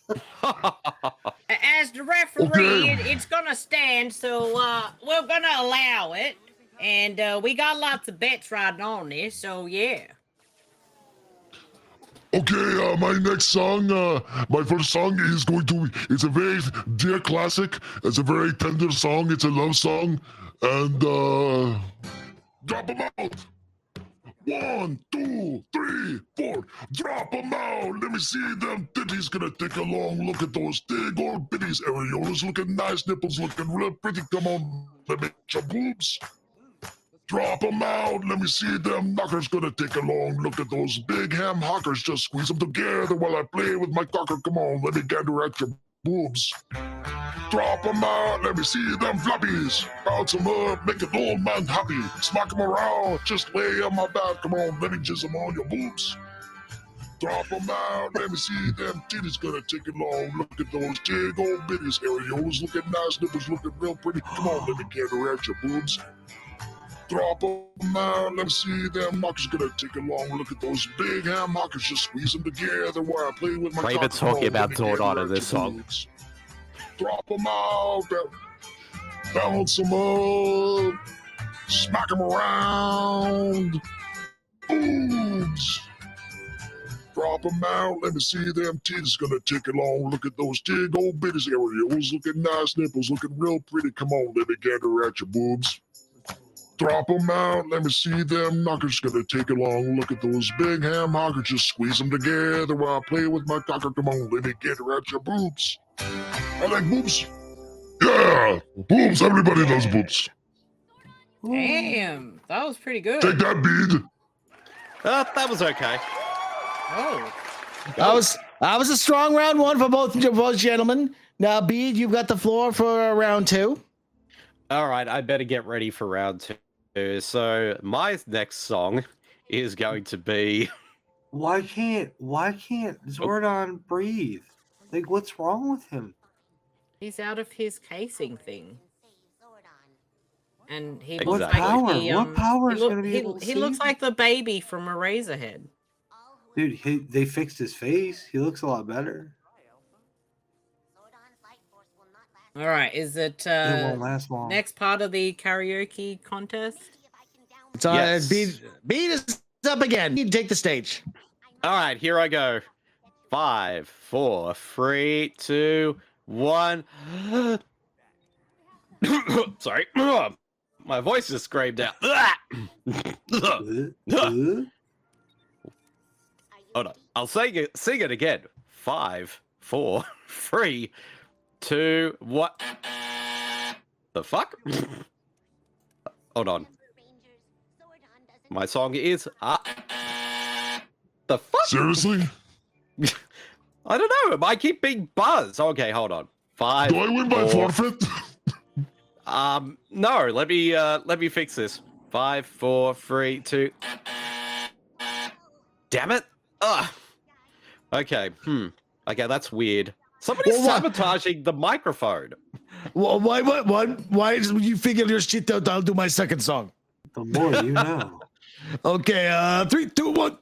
As the referee, Okay. it, it's gonna stand, so uh, we're gonna allow it. And uh, we got lots of bets riding on this, so yeah. Okay, uh, my next song, uh, my first song is going to be, it's a very dear classic. It's a very tender song. It's a love song. And, uh, drop them out. One, two, three, four. Drop them out. Let me see them titties. Gonna take a long look at those big old bitties. Areolas looking nice. Nipples looking real pretty. Come on, let me your boobs. Drop them out. Let me see them knockers. Gonna take a long look at those big ham hockers. Just squeeze them together while I play with my cocker. Come on, let me gander at your boobs. Drop them out. Let me see them floppies. Bounce them up. Make an old man happy. Smack them around. Just lay on my back. Come on, let me jizz them on your boobs. Drop them out. Let me see them titties. Gonna take a long look at those big old bitties. Areolas looking nice. Nipples looking real pretty. Come on, let me gander at your boobs. Drop them out, let me see them knockers. Gonna take a long look at those big ham hockers. Just squeeze them together while I play with my Craven cock. talking Oh, about let me get Zordon right in this to song. boobs. Drop them out, ba- bounce them up, smack them around. Boobs. Drop them out, let me see them titties. Gonna take a long look at those big old bitties. Areolas looking nice, nipples looking real pretty. Come on, let me gander at your boobs. Drop them out, let me see them knockers. Gonna take a long look at those big ham hockers. Just squeeze them together while I play with my cocker. Come on, let me get her at your boobs. I like boobs. Yeah, boobs. Everybody loves boobs. Damn, that was pretty good. Take that, Bede. Uh, that was okay. Oh, That was that was a strong round one for both both gentlemen. Now, Bede, you've got the floor for round two. All right, I better get ready for round two. So my next song is going to be. Why can't why can't Zordon breathe? Like, what's wrong with him? he's out of his casing thing. And he What looks like power? he, What um, power he, is look- gonna be he, able to he looks save like the baby from Eraserhead. Dude, he, they fixed his face. He looks a lot better. All right, is it It uh, won't last long. next part of the karaoke contest? It's on. Yes. Bede, Bede is up again. You take the stage. All right, here I go. Five, four, three, two, one. Sorry. My voice just screamed out. Hold on. I'll sing it, sing it again. Five, four, three, two, what? The fuck? Hold on. My song is. Uh, the fuck? Seriously? I don't know. It might keep being buzzed. Okay, hold on. Five. Do I win by four, forfeit? Um, no. Let me uh, let me fix this. Five, four, three, two. Damn it! Ugh. Okay. Hmm. Okay, that's weird. Somebody's Well, what- sabotaging the microphone. Well, why, what, what, why is you figure your shit out? I'll do my second song. The more you know. Okay, uh, three, two, one.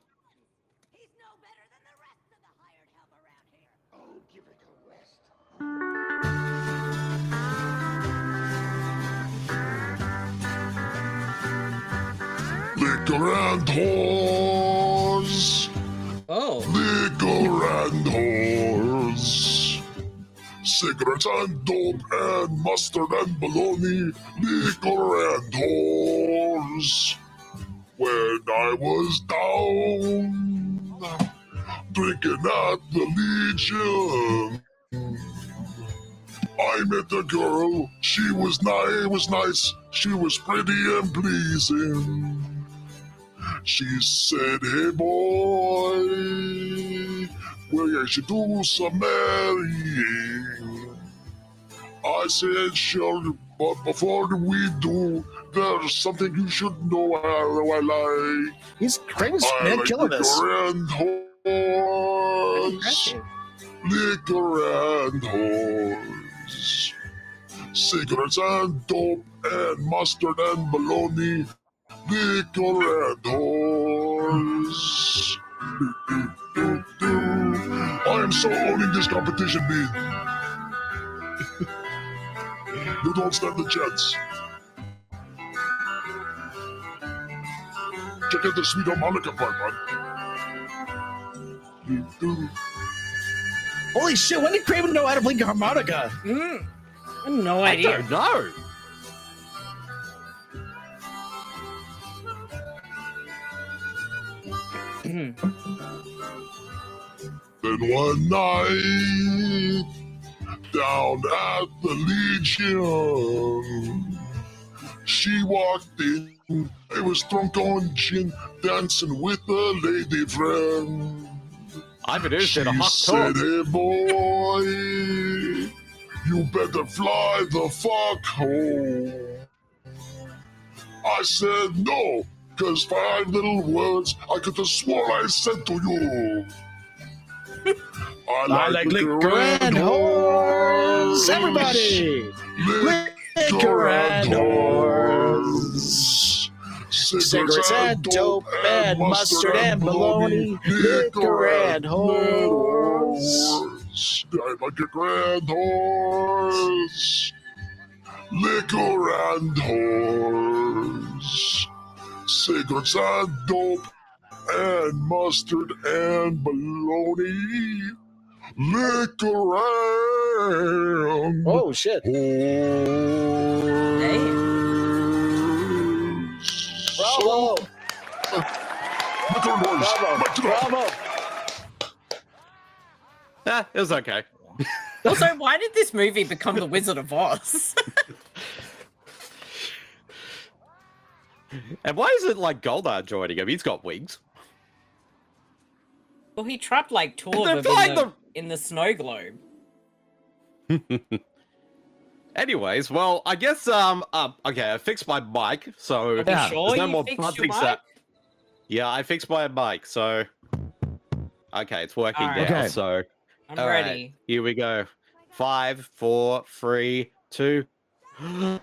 Liquor and whores. Oh. Liquor and whores. Cigarettes and dope and mustard and bologna. Liquor and whores. When I was down, drinking at the Legion, I met a girl. She was nice, was nice. She was pretty and pleasing. She said, "Hey boy, well, I should do some marrying." I said, "Sure, but before we do, there's something you should know how I like." He's Craven's I man like killing this. liquor and whores. Liquor and whores. Cigarettes and dope and mustard and bologna. Liquor and whores. I am so owning this competition, man. You don't stand a chance. Check out the sweet harmonica part, man. Holy shit, when did Craven know how to play harmonica? Mm, I have no idea. I don't know. Then one night, down at the Legion, she walked in. I was drunk on gin, dancing with a lady friend. I've been She in a hot said, talk. "Hey boy, you better fly the fuck home." I said no, cause five little words I could have swore I said to you. I like, I like liquor and whores. Everybody! Liquor and whores. Cigarettes and dope and mustard and bologna. Liquor and whores. I like liquor and whores. Liquor and whores. Cigarettes and dope and mustard and bologna. Liquor and Oh shit. Bravo! Liquor and whores. Bravo! Back to the- Bravo! Eh, it was okay. Also, why did this movie become The Wizard of Oz? And why is it like Goldar joining him? He's got wings. Well, he trapped like two They're of them flying in the, the- in the snow globe. Anyways, well, I guess um, uh, okay, I fixed my mic, so Are you there's sure no you more fixed your buzzing mic? sound. Yeah, I fixed my mic, so okay, it's working All now. right. Okay. So I'm all right, ready. here we go. Five, four, three, two. Ow!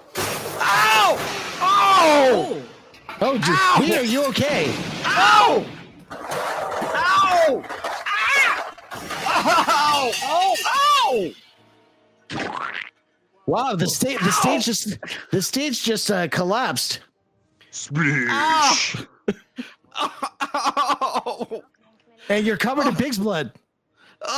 Oh! Oh, dude. Ow! Lee, are you okay? Ow! Ow! Ow! Oh! Ow! Wow, the stage, the stage just, the stage just uh, collapsed. Speech. Ow! Ow! And you're covered in pig's blood.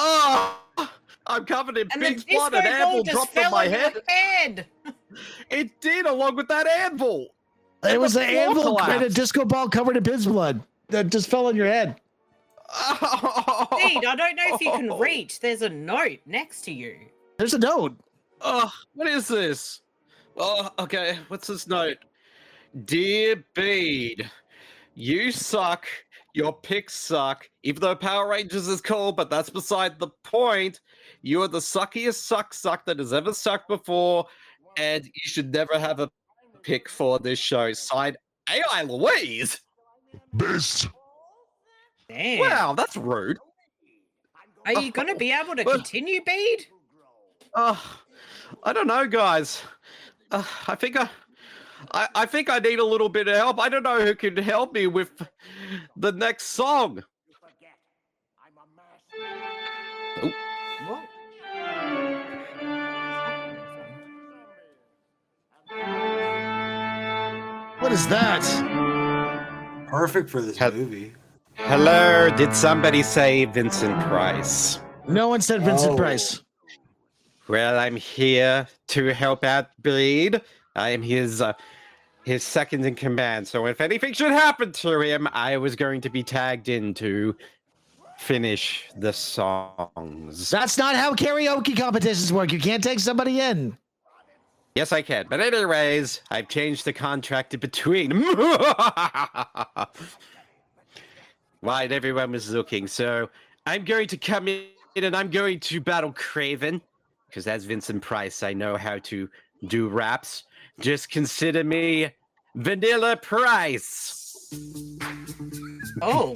Oh, I'm covered in And pig's the blood disco and ball anvil just dropped on fell my on your head. head. It did, along with that anvil. It was the an floor anvil and a collapsed. disco ball covered in pig's blood that just fell on your head. Indeed, I don't know if you can reach. There's a note next to you. There's a note. Oh, what is this? Oh, okay. What's this note? Dear Bede, you suck. Your picks suck. Even though Power Rangers is cool, but that's beside the point. You are the suckiest suck suck that has ever sucked before, and you should never have a pick for this show. Signed, A I Louise. Beast. Damn. Wow, that's rude. Are you going to be able to continue, Bede? Uh, I don't know, guys. Uh, I think I, I, I think I need a little bit of help. I don't know who can help me with the next song. Ooh. What? What is that? Perfect for this Hel- movie. Hello, did somebody say Vincent Price? No one said Vincent Oh. Price. Well, I'm here to help out Bede. I am his uh, his second in command. So if anything should happen to him, I was going to be tagged in to finish the songs. That's not how karaoke competitions work. You can't take somebody in. Yes, I can. But anyways, I've changed the contract in between. Right, everyone was looking. So I'm going to come in and I'm going to battle Craven. Because as Vincent Price, I know how to do raps. Just consider me Vanilla Price. Oh.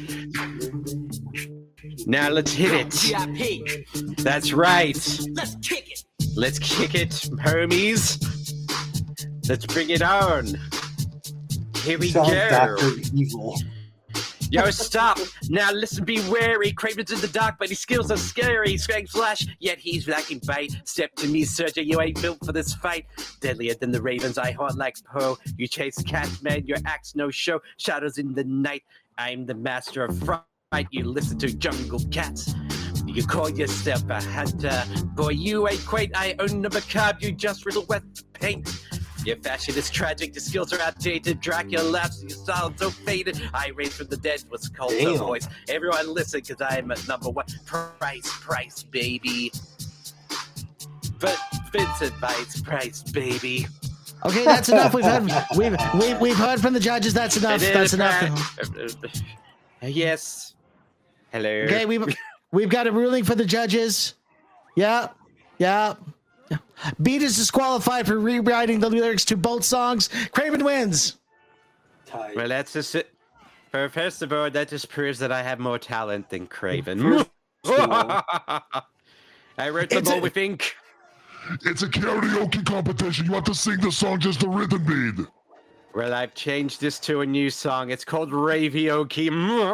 Now let's hit it. That's right. Let's kick it. Let's kick it, homies. Let's bring it on. Here we Sounds go. Doctor Evil. Yo, stop. Now listen, be wary. Craven's in the dark, but his skills are scary. Scrag flash, yet he's lacking bite. Step to me, Sergio, you ain't built for this fight. Deadlier than the ravens, I haunt like Poe. You chase cats, man, your act's no show. Shadows in the night, I'm the master of fright. You listen to jungle cats. You call yourself a hunter. Boy, you ain't quite. I own a macabre, you just riddle wet paint. Your fashion is tragic, your skills are outdated. Dracula laughs, your style so faded. I raised from the dead, what's called the Damn. voice. Everyone listen, cause I'm at number one. Price, price, baby. But Vincent Price, price, baby. Okay, that's enough. We've had we've we've, we've heard from the judges. That's enough. And That's then enough. pri- Yes. Hello. Okay, we've we've got a ruling for the judges. Yeah, yeah. Beat is disqualified for rewriting the lyrics to both songs. Craven wins. Tight. Well, that's just it. For first of all, that just proves that I have more talent than Craven. I wrote them It's all a- with ink. It's a karaoke competition. You have to sing the song just the rhythm beat. Well, I've changed this to a new song. It's called Ravioki.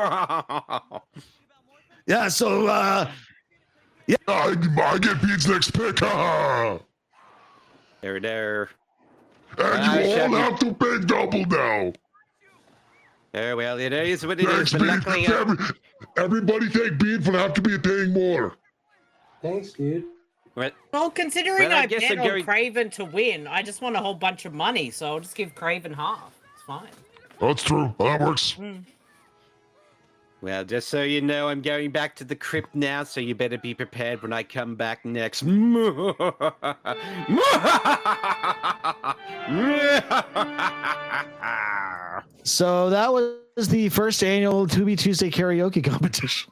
Yeah. So uh, I, I get Bede's next pick. Ha There, there. And I you shall all be- have to pay double now. Oh, well, it is what it Thanks, is. But luckily, Bede. uh, Every, everybody thank Bede for have to be paying more. Thanks, dude. well, Well, considering Well, I I, guess bet I'm on going- Craven to win, I just want a whole bunch of money, so I'll just give Craven half. It's fine. That's true. That works. well, just so you know, I'm going back to the crypt now, so you better be prepared when I come back next. so that was the first annual To Be Tuesday karaoke competition.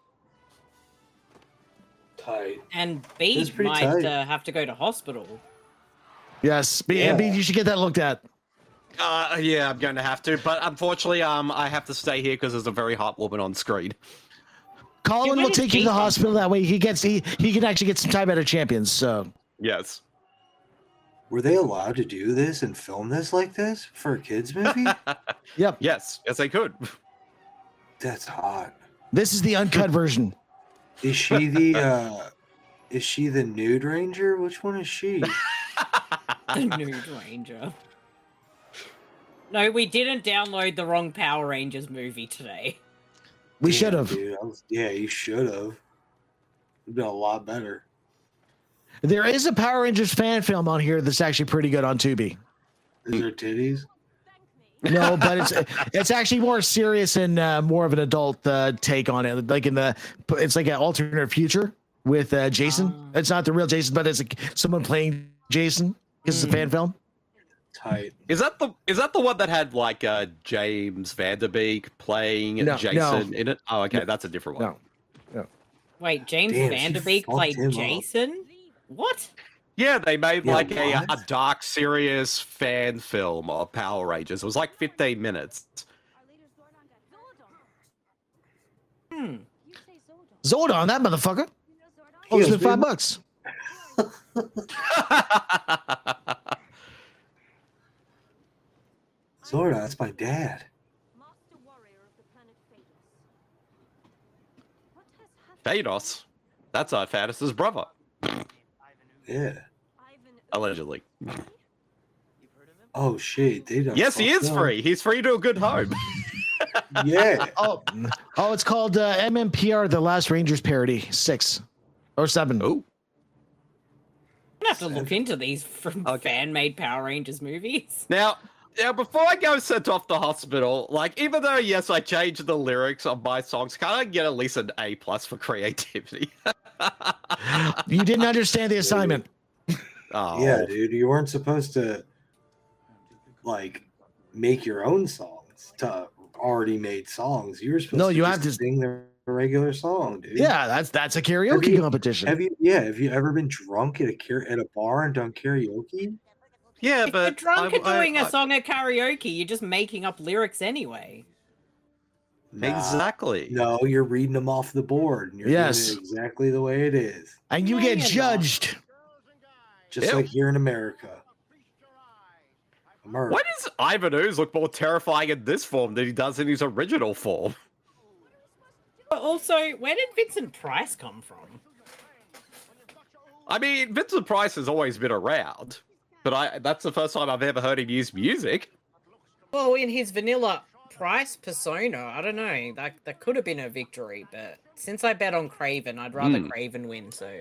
Tight. And That's Bede pretty might tight. uh, have to go to hospital. Yes, Be- Yeah. Beat, you should get that looked at. Uh, yeah, I'm going to have to, but unfortunately, um, I have to stay here because there's a very hot woman on screen. Colin will wouldn't take you to the beat them. hospital. That way he gets he he can actually get some time out of champions. So Yes. Were they allowed to do this and film this like this for a kids movie? yep, Yes, yes, I could. That's hot. this is the uncut version. Is she the uh is she the nude ranger? Which one is she? The Nude Ranger. No, we didn't download the wrong Power Rangers movie today. We Damn, should have. dude, I was- yeah, you should have. It'd been a lot better. There is a Power Rangers fan film on here that's actually pretty good on Tubi. Is there titties? No, but it's it's actually more serious and uh, more of an adult uh, take on it. Like in the, it's like an alternate future with uh, Jason. Uh, it's not the real Jason, but it's like someone playing Jason. This is a fan film. Tight. Is that the is that the one that had like uh, James Vanderbeek playing No, Jason no. in it? Oh, okay, No. that's a different one. No, no. Wait, James Damn, she Vanderbeek fucked played him up. Jason? What? Yeah, they made Yeah, like a, a what? dark, serious fan film of Power Rangers. It was like fifteen minutes. Hmm. Zordon, that motherfucker. Oh, He it's has been five been- bucks. Zordon, that's my dad. Thanos. That's our Thanos' brother, Yeah. allegedly. Oh shit, they done Yes, he fucked is up. free. He's free to a good home. Yeah. Oh, oh, it's called uh, M M P R, The Last Rangers Parody, six or seven. Oh, I'm gonna have to look into these from Okay. fan-made Power Rangers movies. now, now before I go sent off to hospital, like even though yes, I changed the lyrics of my songs, can't I get at least an A plus for creativity? You didn't understand the assignment. Oh, Yeah, dude, you weren't supposed to like make your own songs to already made songs. You were supposed No, to you just have to- sing the regular song, dude. Yeah, that's that's a Have karaoke you- competition. Have you? Yeah. Have you ever been drunk at a car- at a bar and done karaoke? yeah, If but you're drunk I- and doing I- a song at karaoke, you're just making up lyrics anyway. I- exactly. No, you're reading them off the board, and you're Yes. doing it exactly the way it is, And you No, get you're not. judged. just Ew. like here in America. America. Why does Ivan Ooze look more terrifying in this form than he does in his original form? But also, where did Vincent Price come from? I mean, Vincent Price has always been around, but I that's the first time I've ever heard him use music. Well, in his vanilla Price persona, I don't know. That that could have been a victory, but since I bet on Craven, I'd rather Hmm. Craven win. So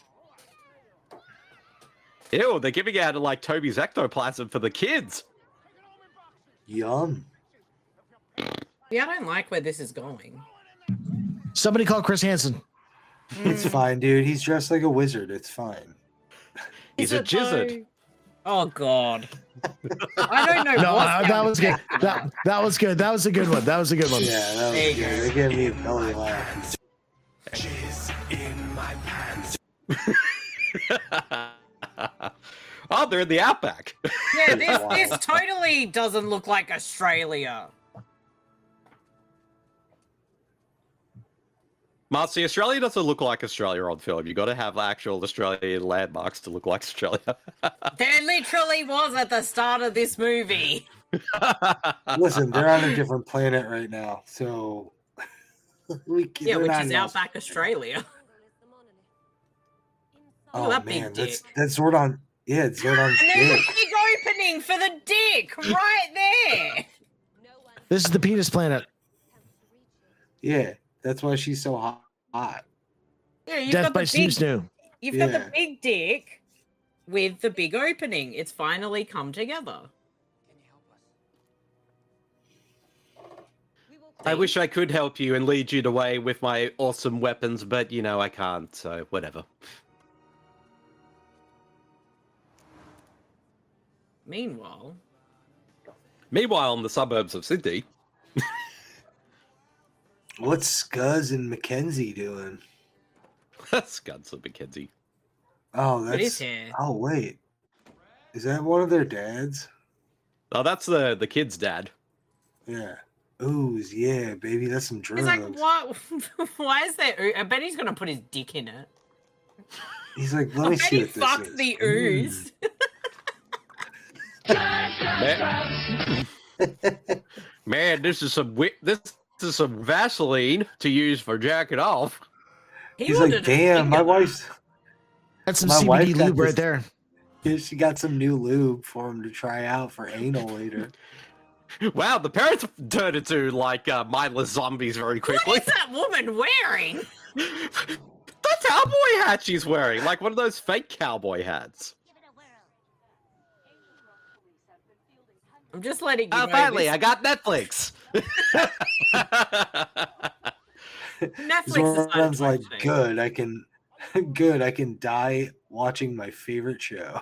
Ew, they're giving out like Toby's ectoplasm for the kids. Yum. yeah, I don't like where this is going. Somebody call Chris Hansen. It's fine, dude. He's dressed like a wizard. It's fine. He's Is a it jizzard. though? Oh God. I don't know. No, what's uh, that happening. was good. That, that was good. That was a good one. That was a good one. Yeah, that was There you good. go. They gave me a belly laugh. Oh, they're in the outback. Yeah, this this totally doesn't look like Australia. Marcy, Australia doesn't look like Australia on film. You got to have actual Australian landmarks to look like Australia. There literally was at the start of this movie. Listen, they're on a different planet right now, so we Yeah, they're which not is in Outback Australia. Oh, that big man, that's dick. that's Zordon. Yeah, it's Zordon's And there's dick. a big opening for the dick right there. This is the penis planet. Yeah, that's why she's so hot. hot. Yeah, you've Death got by the Snoo big, Snoo. you've got Yeah. the big dick with the big opening. It's finally come together. I wish I could help you and lead you the way with my awesome weapons, but you know I can't, so whatever. Meanwhile, Meanwhile, in the suburbs of Sydney, What's Scuzz and Mackenzie doing? Scuds and Mackenzie. Oh, Look at his that's. hair. Oh wait, is that one of their dads? Oh, that's the the kid's dad. Yeah. Ooze, yeah, baby, that's some drugs. He's like, what? Why is there? oo- I bet he's gonna put his dick in it. He's like, let I me bet see he what this fucked is. the ooze. Man, Man, this is some wi- this is some Vaseline to use for jacking off. He He's wanted like, a damn, my finger." wife's. That's some My C B D wife got lube right this- there. Yeah, she got some new lube for him to try out for anal later. Wow, the parents turned into like uh, mindless zombies very What quickly. is that woman wearing? the cowboy hat she's wearing, like one of those fake cowboy hats. I'm just letting you Oh, know. finally, this- I got Netflix. Netflix is Someone's like, unfortunate. good, I can, good, I can die watching my favorite show.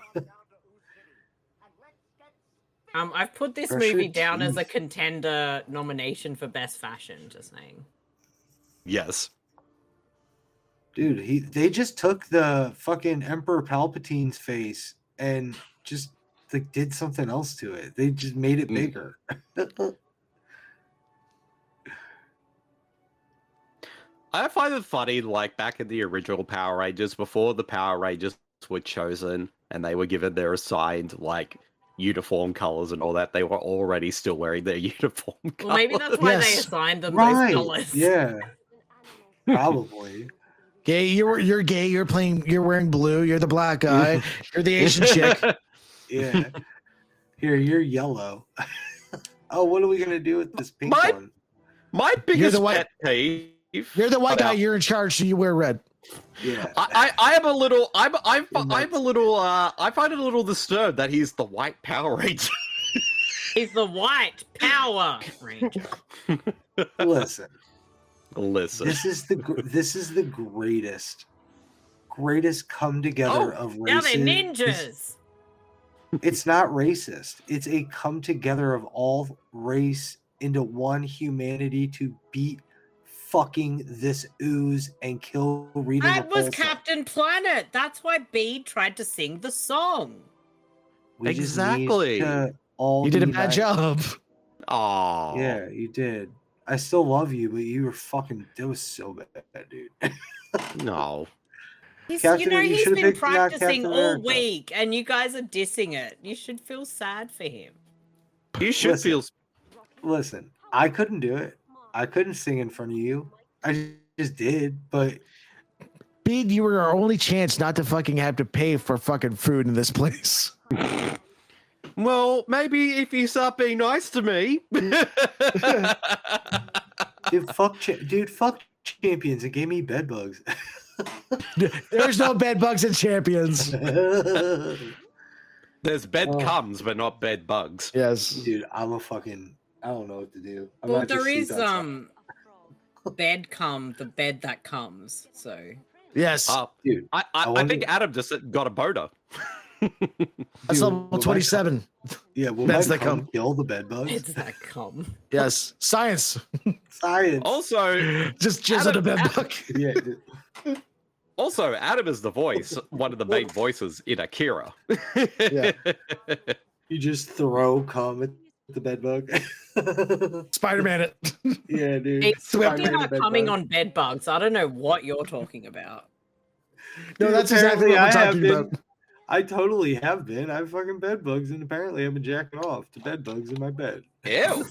Um, I've put this Pressure movie down as a teeth. contender nomination for best fashion. Just saying. Yes. Dude, he they just took the fucking Emperor Palpatine's face and just like did something else to it. They just made it Mm. bigger. I find it funny, like back in the original Power Rangers, before the Power Rangers were chosen and they were given their assigned like uniform colors and all that, they were already still wearing their uniform colors. Well, maybe that's why they Yes. assigned them Right. those colors. Yeah. Probably. Gay, you're you're gay. You're playing. You're wearing blue. You're the black guy. You're the Asian chick. Yeah. Here, you're yellow. Oh, what are we gonna do with this pink My- one? My biggest the white- pet peeve. You're the white guy. about- You're in charge, so you wear red. Yeah. I, I, I am a little. I'm. I'm. You're I'm a little. Uh, I find it a little disturbed that he's the white Power Ranger. He's the white power ranger. Listen, Listen. this is the gr- this is the greatest, greatest come together Oh, of now races. they're ninjas. It's not racist. It's a come together of all race into one humanity to beat fucking this ooze and kill Rita That was Repulsa. Captain Planet. That's why Bede tried to sing the song. We just need Exactly. to all You did a be bad like- job. Oh. Yeah, you did. I still love you, but you were fucking. That was so bad, dude. No. He's, Captain- you know, you he's should've been picked not practicing Captain all America. week, and you guys are dissing it. You should feel sad for him. You should Listen. feel. Listen, I couldn't do it. I couldn't sing in front of you. I just did, but Bede, you were our only chance not to fucking have to pay for fucking food in this place. Well, maybe if you start being nice to me. dude, fuck, cha- dude, fuck champions. It gave me bed bugs. There's no bed bugs in champions. There's bed Oh. comes, but not bed bugs. Yes. Dude, I'm a fucking. I don't know what to do. I'm Well, not just there is sleep outside. um, bed come the bed that comes. So Yes. Uh, dude. I, I, I I wonder- think Adam just got a boner. That's dude, level will my twenty-seven. cum- Yeah, will Beds my that cum come. kill the bed bugs? beds that come. Yes. Science. Science. Also, Just jizz on a Adam- bed Adam- bug. Yeah, dude. also, Adam is the voice, one of the main voices in Akira. Yeah. You just throw cum at the bed bug. Spider-Man it. Yeah, dude. It's Spider-Man talking the about bed coming bug. on bed bugs. I don't know what you're talking about. No, Dude, that's exactly apparently what we're I have talking been- about. I totally have been. I have fucking bed bugs, and apparently I've been jacking off to bed bugs in my bed. Ew.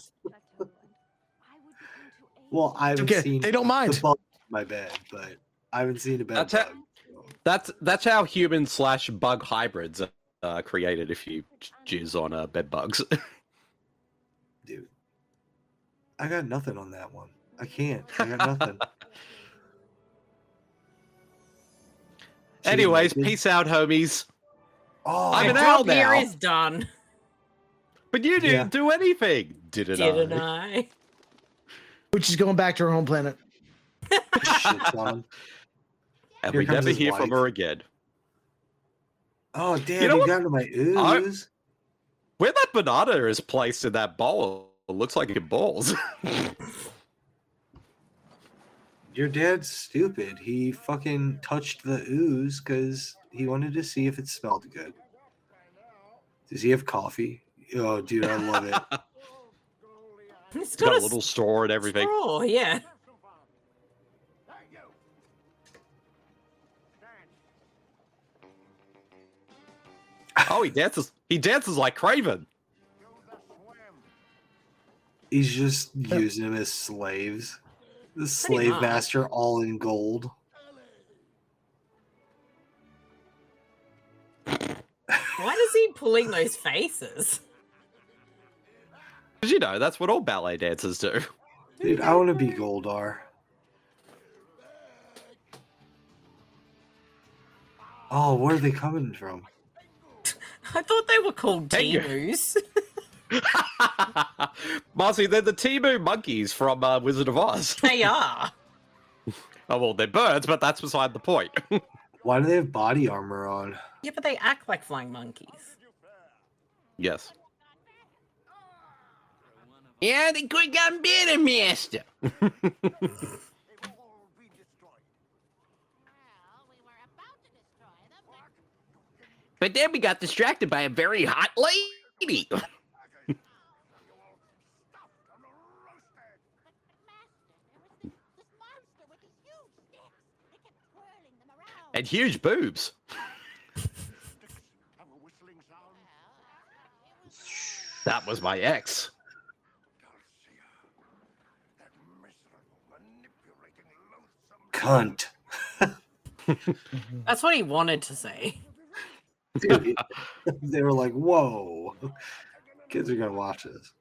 Well, I haven't Okay, seen they don't the mind. bug in my bed, but I haven't seen a bed That's bug. how- That's that's how human slash bug hybrids are uh, created. If you jizz on uh, bed bugs. Dude, I got nothing on that one. I can't. I got nothing. Anyways, Chicken peace out, homies. Oh, I'm My an owl job here now. is done. But you didn't Yeah. do anything, didn't, Didn't I? I? Which is going back to her home planet. shit's on. And Here we comes never his hear from wife. her again. Oh, damn, You you, know what? got into my I- ooze. Where that banana is placed in that bowl, it looks like it balls. Your dad's stupid. He fucking touched the ooze because he wanted to see if it smelled good. Does he have coffee? Oh, dude, I love it. It's It's got got a little straw and everything. straw, yeah. Oh, he dances. He dances like Craven. He's just using them as slaves. The slave much. master, all in gold. Why is he pulling those faces? Because you know that's what all ballet dancers do. Dude, I want to be Goldar. Oh, where are they coming from? I thought they were called Hey, Temus. Marcy, they're the Timu monkeys from uh, Wizard of Oz. They are. Oh, well, they're birds, but that's beside the point. Why do they have body armor on? Yeah, but they act like flying monkeys. Yes. Yeah, they could have gotten better, master. But then we got distracted by a very hot lady. And huge boobs. That was my ex. Cunt. That's what he wanted to say. Dude, they were like, whoa. Kids are going to watch this.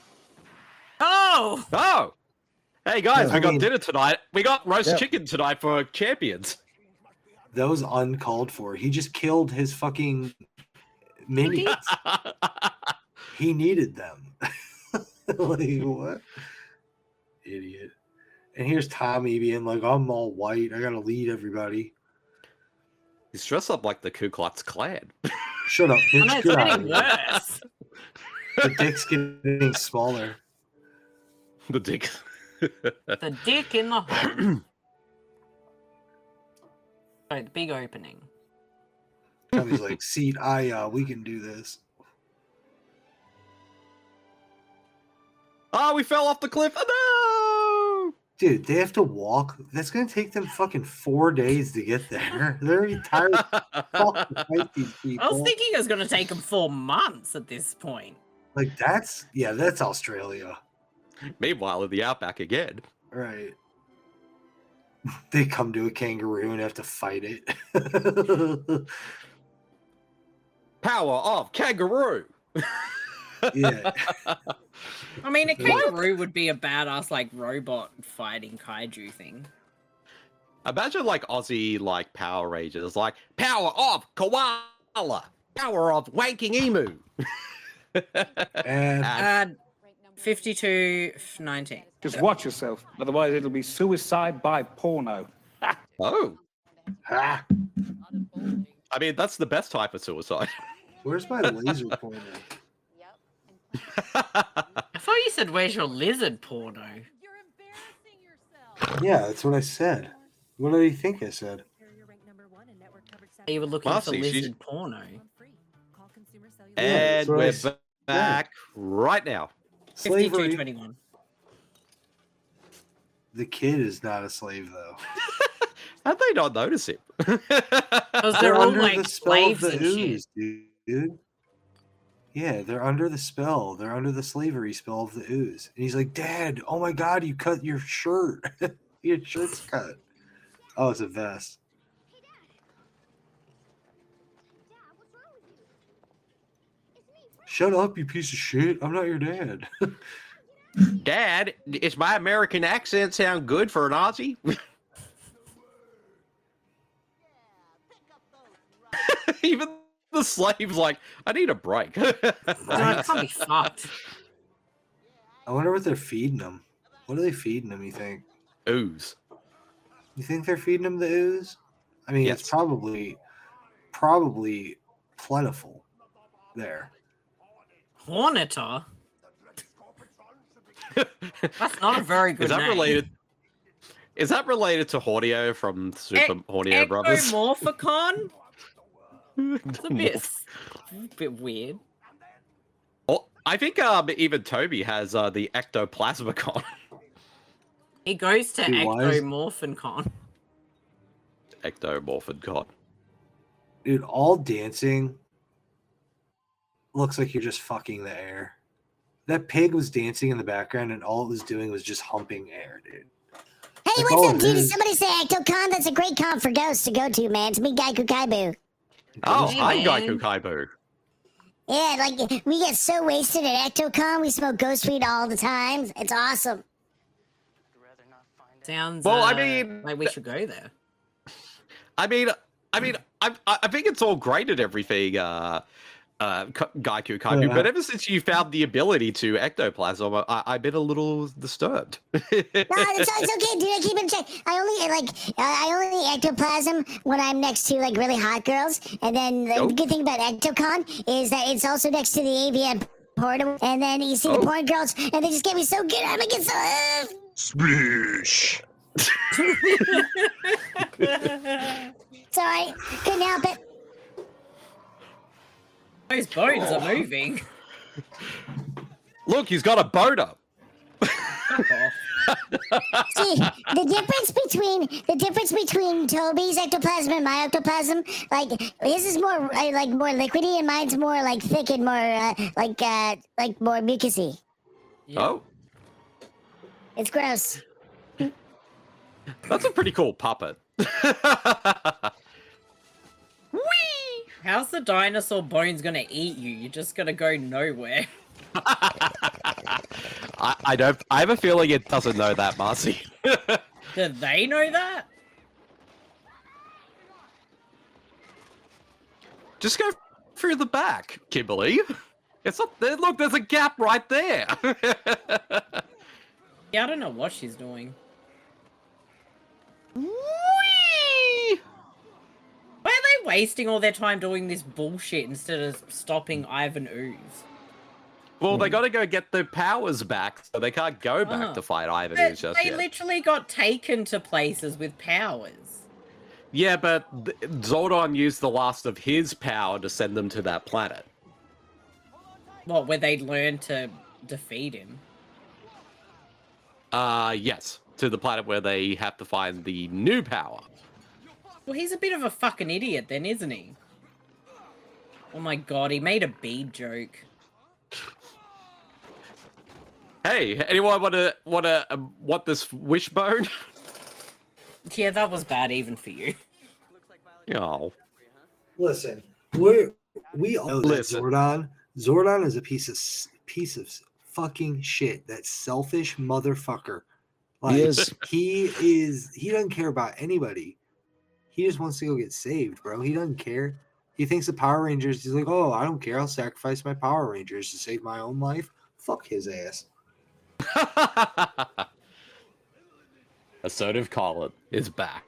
Oh! Oh! Hey, guys, Yeah, we I got mean- dinner tonight. We got roast Yep. chicken tonight for champions. That was uncalled for. He just killed his fucking minions. He needed them. Like, what? Idiot. And here's Tommy being like, I'm all white. I got to lead everybody. He's dressed up like the Ku Klux Klan. Shut up, Oh, bitch. no, it's Get out getting of here. worse. The dick's getting smaller. The dick. The dick in the hole. Sorry, the big opening. Tommy's like, seat, I, uh, we can do this. Oh, we fell off the cliff. Oh, no! Dude, they have to walk. That's going to take them fucking four days to get there. They're already tired of fucking fight these people. I was thinking it was going to take him four months at this point. Like, that's, yeah, that's Australia. Meanwhile, in the outback again. Right. They come to a kangaroo and have to fight it. Power of kangaroo. Yeah. I mean, a kangaroo would be a badass, like, robot fighting kaiju thing. Imagine like Aussie like Power Rangers, like power of koala, power of wanking emu. And Uh, fifty-two nineteen. Just watch yourself, otherwise it'll be suicide by porno. Oh, ah, I mean that's the best type of suicide. where's my laser pointer? I thought you said, where's your lizard porno? Yeah, that's what I said. What do you think I said? You were looking Marcy, for she's- lizard porno. And that's what I we're s- back right now. Slavery. fifty-two twenty-one. The kid is not a slave, though. How'd they not notice him? Because they're all under like the spell of slaves the and shit. ooze, dude. Yeah, they're under the spell. They're under the slavery spell of the ooze. And he's like, Dad, oh my God, you cut your shirt. Your shirt's cut. Oh, it's a vest. Shut up, you piece of shit. I'm not your dad. Dad, is my American accent sound good for an Aussie? Even the slave's like, I need a break. No, it can't be fucked. I wonder what they're feeding them. What are they feeding them, you think? Ooze. You think they're feeding them the ooze? I mean, Yes. it's probably probably plentiful there. Horneter? That's not a very good Is that name. related? Is that related to Hornio from Super Hornio Brothers? Ectomorphicon? It's a bit, a bit weird. Oh, I think um, even Toby has uh, the Ectoplasmicon. He goes to Dude, why is- Ectomorphicon. Ectomorphicon. Dude, all dancing looks like you're just fucking the air. That pig was dancing in the background, and all it was doing was just humping air, dude. Hey, That's what's all up, it dude? is. Somebody say Ectocon. That's a great con for ghosts to go to, man. To meet Gaiku Kaibu. Oh, Hey, hi, man. Gaiku Kaibu. Yeah, like we get so wasted at Ectocon. We smoke ghost weed all the time. It's awesome. Sounds Well, I uh, mean- like we should go there. I mean, I mean, I I think it's all great at everything, uh, uh, Gaiku Kaiku, Yeah. but ever since you found the ability to ectoplasm, I, I've been a little disturbed. No, it's, it's okay, dude. I keep it in check. I only like uh, I only ectoplasm when I'm next to like really hot girls, and then the Oh. good thing about Ectocon is that it's also next to the A V N portal, and then you see Oh. the porn girls, and they just get me so good. I'm gonna get so. Uh... Splish. Sorry, couldn't help it. Those bones are moving. Look, he's got a boner. Fuck off. See, the difference between the difference between Toby's ectoplasm and my ectoplasm, like his is more uh, like more liquidy, and mine's more like thick and more uh, like uh, like more mucusy. Oh, It's gross. that's a pretty cool puppet. How's the dinosaur bones gonna eat you? You're just gonna go nowhere. I, I don't. I have a feeling it doesn't know that, Marcy. Do they know that? Just go through the back, Kimberly. It's not there. Look, there's a gap right there. Yeah, I don't know what she's doing. Whee! Why are they wasting all their time doing this bullshit instead of stopping Ivan Ooze? Well, they got to go get their powers back, so they can't go back Oh. to fight Ivan They, Ooze just they yet. literally got taken to places with powers. Yeah, but th- Zordon used the last of his power to send them to that planet. What, where they learned to defeat him? Uh, yes, to the planet where they have to find the new power. Well, he's a bit of a fucking idiot then, isn't he? Oh my god, he made a bead joke. Hey, anyone want to want to um, want this wishbone? Yeah, that was bad even for you. Oh, Listen, we we all know that Listen. Zordon. Zordon is a piece of s- piece of fucking shit. That selfish motherfucker. Like, He is. He is. He doesn't care about anybody. He just wants to go get saved, bro. He doesn't care. He thinks the Power Rangers. He's like, oh, I don't care. I'll sacrifice my Power Rangers to save my own life. Fuck his ass. Assertive Colin is back.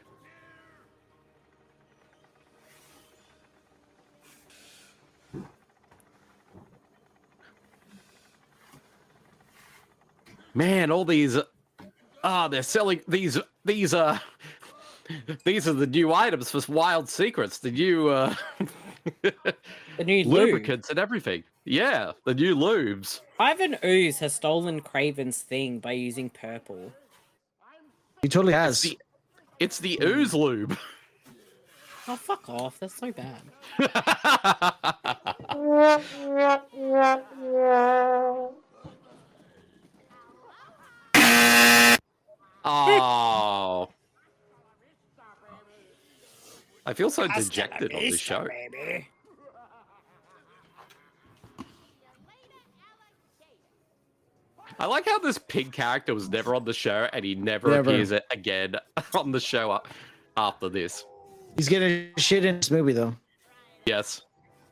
Man, all these ah, they're selling these these uh these are the new items for Wild Secrets, the new uh The new lube. lubricants and everything. Yeah, the new lubes. Ivan Ooze has stolen Craven's thing by using purple. He totally has. The, it's the ooze lube. Oh, fuck off. That's so bad. Oh. I feel so dejected on this show. Baby. I like how this pig character was never on the show and he never, Never. appears a- again on the show a- after this. He's getting shit in this movie though. Yes.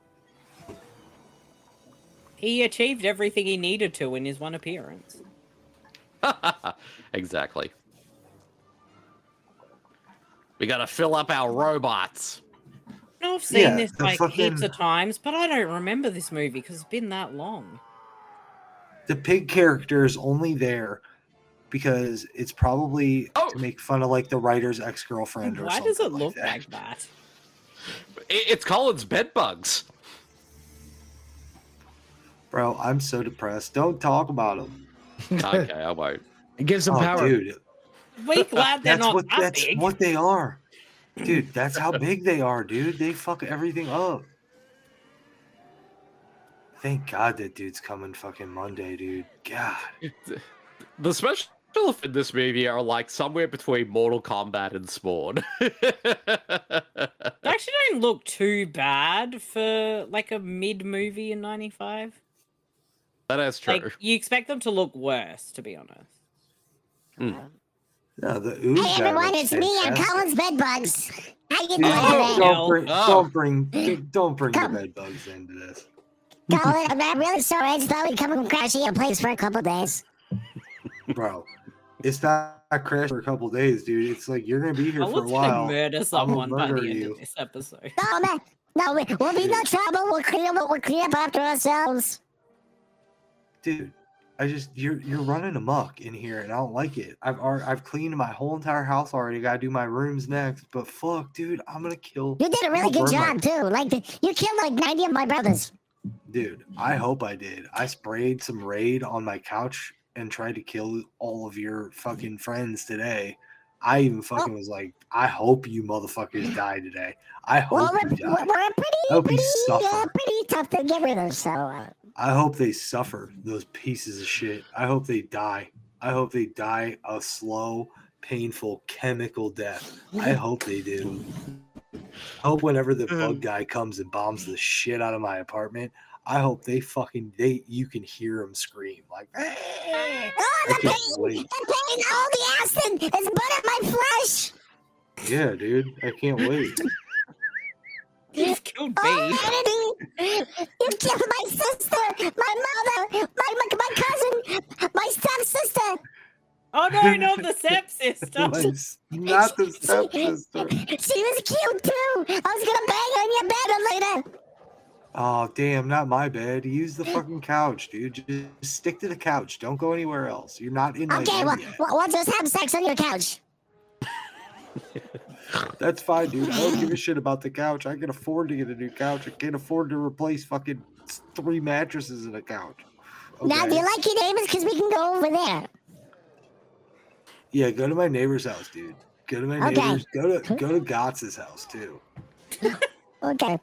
He achieved everything he needed to in his one appearance. Exactly. We gotta fill up our robots. No, I've seen Yeah, this the like heaps fucking- of times, but I don't remember this movie because it's been that long. The pig character is only there because it's probably to make fun of like the writer's ex-girlfriend or Why something. does it look that. like that? I- It's Colin's bed bugs. Bro, I'm so depressed. Don't talk about him. Okay, I won't. It gives him Oh, power. dude. We glad they're That's not what that that's big. what they are. Dude, that's how big they are, dude. They fuck everything up. Thank God that dude's coming fucking Monday, dude. God. The special effects in this movie are like somewhere between Mortal Kombat and Spawn. They actually don't look too bad for like a mid movie in ninety-five. That is true. Like you expect them to look worse, to be honest. Mm. No, the ooze Hey guy everyone, looks it's me. I'm fantastic. Colin's Bedbugs. I I can Dude, do don't, it. don't bring, Oh. don't bring, don't bring the bed bugs into this. Colin, I'm not really sorry. I just thought we'd come and crash at your place for a couple days. Bro, it's not a crash for a couple days, dude. It's like you're gonna be here I for a want to while. murder I'm someone gonna by the murder end you. of this episode. No, man. No, we, we'll be no trouble. We'll clean up. We'll clean up after ourselves. Dude, I just you're you're running amok in here, and I don't like it. I've already, I've cleaned my whole entire house already. Got to do my rooms next, but fuck, dude, I'm gonna kill. You did a I'm really gonna good burn my- job too. Like the, you killed like ninety of my brothers. Dude, I hope I did. I sprayed some Raid on my couch and tried to kill all of your fucking friends today. I even fucking was like, I hope you motherfuckers die today. I hope Well, we're, you die. we're we're pretty, I hope you pretty, uh, suffer. pretty tough to get rid of. So uh, I hope they suffer, those pieces of shit. I hope they die. I hope they die a slow, painful, chemical death. I hope they do. I hope whenever the bug guy comes and bombs the shit out of my apartment, I hope they fucking they you can hear them scream like. oh, I the can't pain, wait. the pain, all the acid is burning my flesh. Yeah, dude, I can't wait. You've killed me. Oh, Kennedy, you killed my sister, my mother, my my, my cousin, my stepsister. Oh no, not the stepsister. Nice. Not the stepsister. She was cute too. I was gonna bang her in your bed later. Oh damn, not my bed. Use the fucking couch, dude. Just stick to the couch. Don't go anywhere else. You're not in my Okay, bed well, yet. well, we'll just have sex on your couch. That's fine, dude. I don't give a shit about the couch. I can afford to get a new couch. I can't afford to replace fucking three mattresses in a couch. Now, do Okay. you like your neighbors? Because we can go over there. Yeah, go to my neighbor's house, dude. Go to my Okay. neighbor's. Go to go to Gotz's house too. Okay.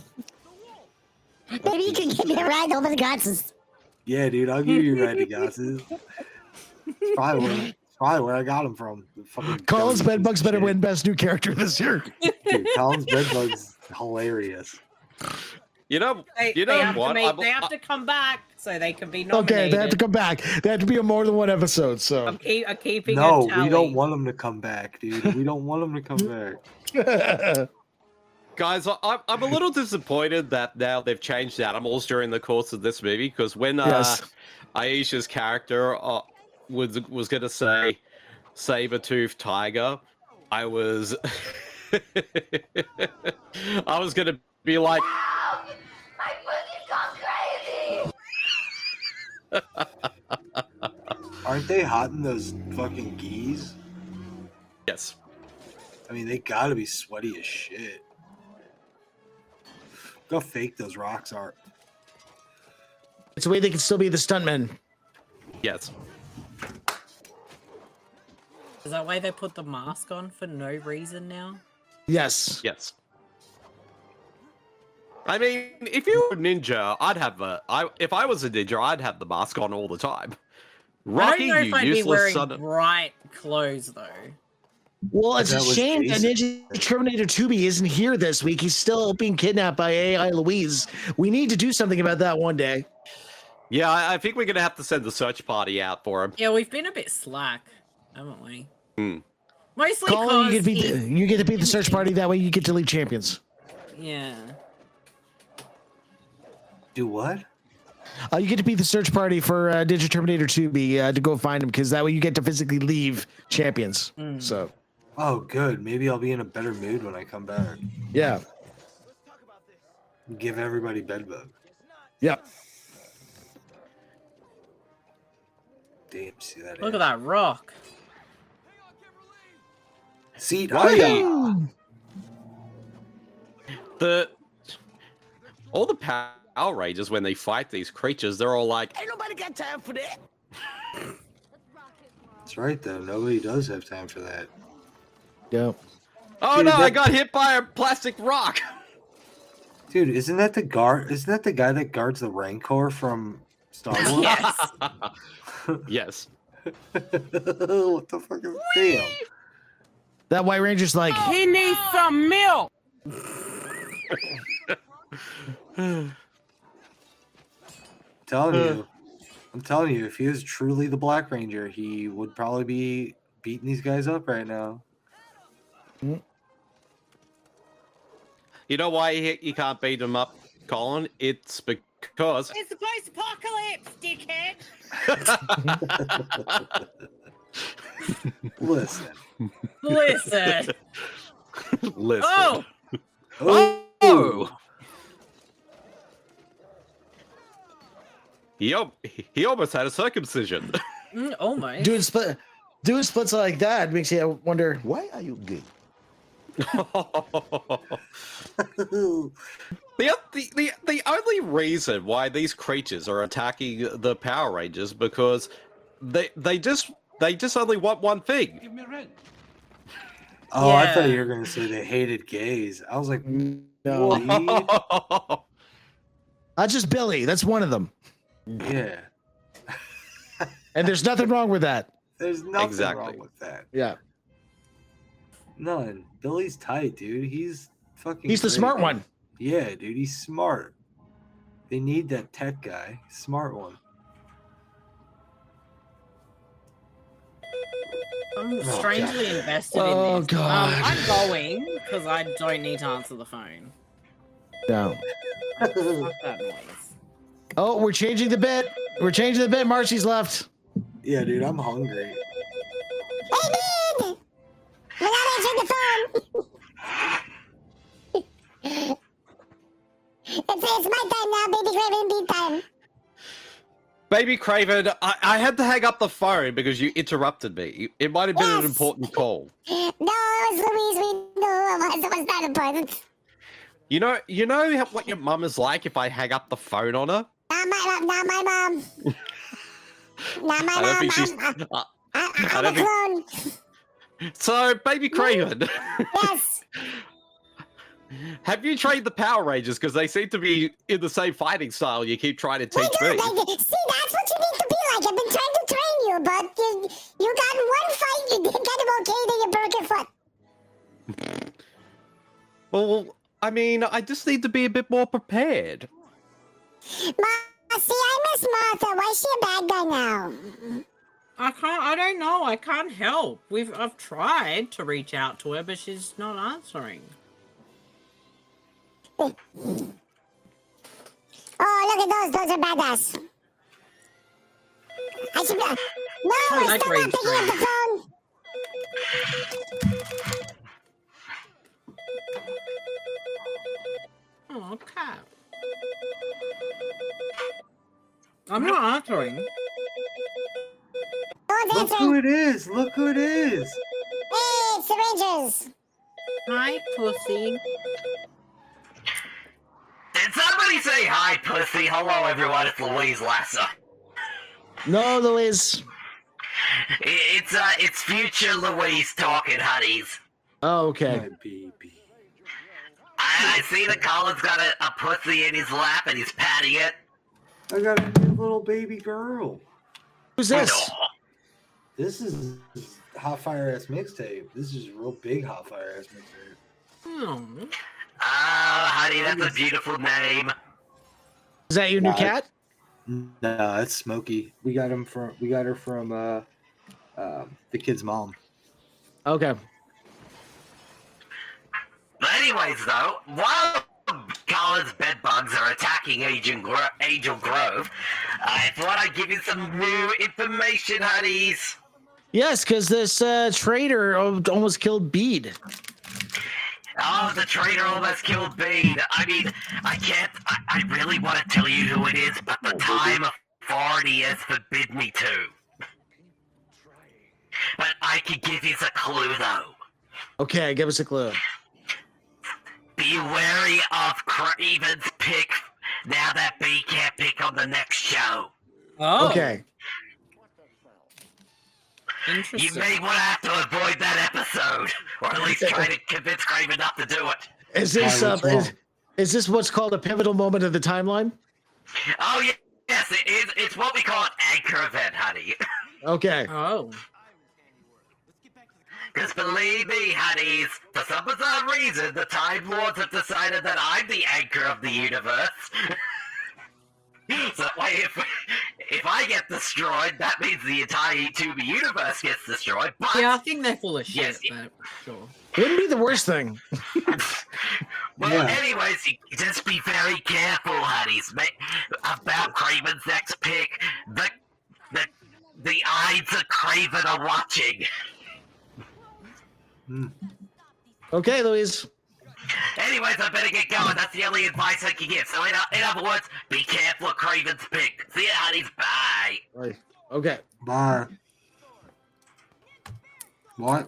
Maybe you can give me a ride over the Gotz's. Yeah, dude. I'll give you a ride to Gotz's. It's probably where, it's probably where I got him from. The fucking Colin's dumb Bedbugs piece of better shit. win Best New Character this year. Dude, Colin's Bedbugs hilarious. You know, They, you they know have what? to make, I'm- they have to come back so they can be nominated. Okay, they have to come back. They have to be a more than one episode. So I'm, keep, I'm keeping No, a tally. we don't want them to come back, dude. We don't want them to come back. Guys, I- I'm, I'm a little disappointed that now they've changed animals during the course of this movie, because when uh, Yes. Aisha's character uh, was was going to say saber-toothed tiger, I was I was going to be like, My boogie's gone crazy! Aren't they hot in those fucking geese? yes. I mean, they gotta be sweaty as shit. Look how fake those rocks are. it's a way they can still be the stuntmen. Yes. Is that why they put the mask on for no reason now? Yes. Yes. I mean, if you were a ninja, I'd have a. I if I was a ninja, I'd have the mask on all the time. Rocky, I don't know if you I'd be useless wearing son of. bright clothes though. Well, it's a That was shame that Jason. Ninja Terminator two B isn't here this week. He's still being kidnapped by A I Louise. We need to do something about that one day. Yeah, I, I think we're gonna have to send the search party out for him. Yeah, we've been a bit slack, haven't we? Hmm. Mostly Colin, you because get, to be, he's- you get to be the search party. That way you get to leave champions. yeah. Do what? Uh, you get to be the search party for uh, Ninja Terminator two B uh, to go find him, because that way you get to physically leave champions. Mm. So, Oh, good. Maybe I'll be in a better mood when I come back. yeah. Give everybody bedbug. Yeah. Damn, see that? Look at that rock. See, Why? The all the Power Rangers, when they fight these creatures, they're all like, Ain't nobody got time for that. That's right, though. Nobody does have time for that. Yeah. "Oh Dude, no, I that- got hit by a plastic rock." Dude, isn't that the guard? Isn't that the guy that guards the Rancor from Star Wars? Yes. Yes. What the fuck is damn? That White Ranger's like, He needs some milk. telling you, I'm telling you, if he was truly the Black Ranger, he would probably be beating these guys up right now. You know why you, you can't beat him up, Colin? It's because It's the post-apocalypse, dickhead. Listen. Listen. Listen. Oh. Oh. oh. He, al- he almost had a circumcision. Mm, almost. Doing split, doing splits like that makes you wonder, why are you gay? the, the the the only reason why these creatures are attacking the Power Rangers because they they just they just only want one thing. Give me red. Oh, Yeah. I thought you were gonna say they hated gays. I was like, No. what? That's just Billy. That's one of them. Yeah. And there's nothing wrong with that. There's nothing Exactly. wrong with that. Yeah. None. Billy's tight, dude. He's fucking. He's the great. smart one. Yeah, dude. He's smart. They need that tech guy. Smart one. I'm Oh, strangely God. invested Oh, in this. God. Um, I'm going because I don't need to answer the phone. No. Fuck that noise. Oh, we're changing the bit. We're changing the bit. Marcy's left. Yeah, dude. I'm hungry. Hey, man! We're not answering the phone. it's, it's my time now, baby Craven beat time. Baby Craven, I, I had to hang up the phone because you interrupted me. It might have been an Yes. important call. No, it was Louise. We knew who it was. It was not important. You know, you know how- what your mum is like if I hang up the phone on her. Not my, not my mom. Not my I don't mom. think she's. I'm, uh, I'm, I I'm don't a think- clone. So, Baby Craven, Yes. have you trained the Power Rangers? Because they seem to be in the same fighting style you keep trying to We teach do. me. They, see, that's what you need to be like. I've been trying to train you, but you, you got in one fight, you did kind of okay, then you broke your foot. Well, I mean, I just need to be a bit more prepared. Ma, see, I miss Martha. Why is she a bad guy now? I can't. I don't know. I can't help. We've. I've tried to reach out to her, but she's not answering. Oh, look at those. Those are badass. I should be... No, Oh, we're that still not grade picking up the phone. Oh, cat. I'm not answering. No one's Look answering. who it is. Look who it is. Hey, it's the Rangers. Hi, pussy. Did somebody say hi, pussy? Hello, everyone. It's Louise Lasser. No, Louise. I- It's uh, it's future Louise talking, honeys. Oh, okay. My baby. I, I see that Colin's got a, a pussy in his lap and he's patting it. I got a new little baby girl. Who's this? Aw. This is hot fire ass mixtape. This is real big hot fire ass mixtape. Hmm. Ah, honey, that's a beautiful name. Is that your new Nah, cat? No, that's Smokey. We got him from. We got her from uh, uh, the kid's mom. Okay. But anyways, though, while Colin's bedbugs are attacking Agent Gro- Angel Grove, I thought I'd give you some new information, honeys. Yes, because this uh, traitor almost killed Bede. Oh, the traitor almost killed Bane. I mean, I can't. I, I really want to tell you who it is, but the time authority has forbid me to. But I can give you a clue, though. Okay, give us a clue. Be wary of Craven's pick now that B can't pick on the next show. Oh. Okay. You Interesting. may want to have to avoid that episode, or at least try to convince Craven not to do it. Is this Why, uh, what's wrong? is, is this what's called a pivotal moment of the timeline? Oh, yeah, yes, it is. It's what we call an anchor event, honey. Okay. Oh. Because believe me, honeys, for some bizarre reason, the Time Lords have decided that I'm the anchor of the universe. So that way, if, if I get destroyed, that means the entire Tubi universe gets destroyed. But Yeah, I think they're full of shit. Yes, but sure. Wouldn't be the worst thing. Well, Yeah. anyways, you just be very careful, honeys, ma- about Craven's next pick. The, the, the eyes of Craven are watching. Okay, Louise. Anyways, I better get going. That's the only advice I can give. So, in, in other words, be careful of Craven's pick. See ya, honeys. Bye. Right. Okay. Bye. What?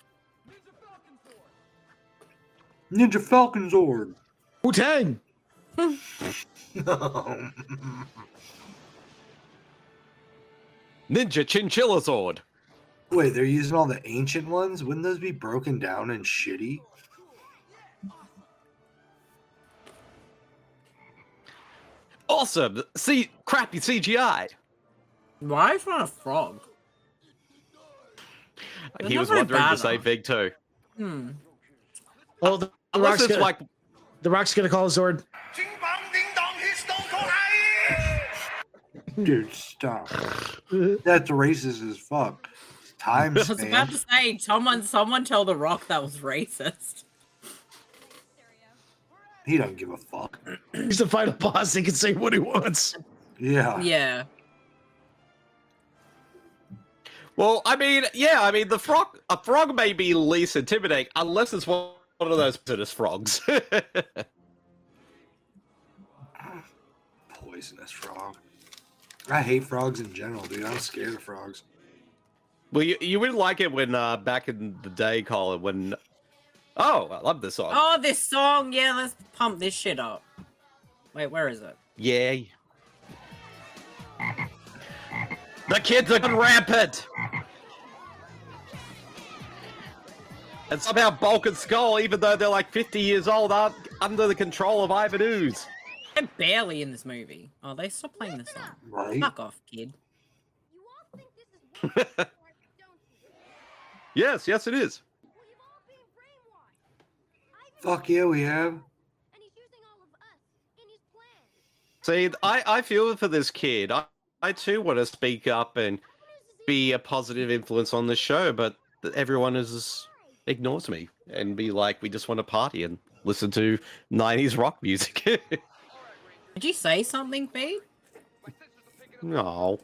Ninja Falcon Zord. Wu-Tang. Ninja Chinchilla Zord. Wait, they're using all the ancient ones? Wouldn't those be broken down and shitty? Awesome. See, crappy C G I. Why is not a frog? They're He not was very wondering bad, the same though. thing too. Hmm. Oh, the, the Unless Rock's it's gonna, like, the Rock's gonna call Zord. Dude, stop. That's racist as fuck. Time I was about to span. say, someone, someone tell The Rock that was racist. He doesn't give a fuck. He's the final boss. He can say what he wants. Yeah. Yeah. well, I mean, yeah, I mean, the frog, a frog may be least intimidating unless it's one of those poisonous frogs. Poisonous frog. I hate frogs in general, dude. I'm scared of frogs. well, you, you wouldn't like it when uh, back in the day, Colin, when. Oh, I love this song. Oh, this song. Yeah, let's pump this shit up. Wait, where is it? Yeah. The kids are going rampant! And somehow Bulk and Skull, even though they're like fifty years old, aren't under the control of Ivan Ooze. They're barely in this movie. Oh, they stopped playing this song. Right? Fuck off, kid. Yes, yes, it is. Fuck yeah, we have. See, I, I feel for this kid. I, I too want to speak up and be a positive influence on the show, but everyone is ignores me and be like, we just want to party and listen to nineties rock music. Did you say something, Pete? No.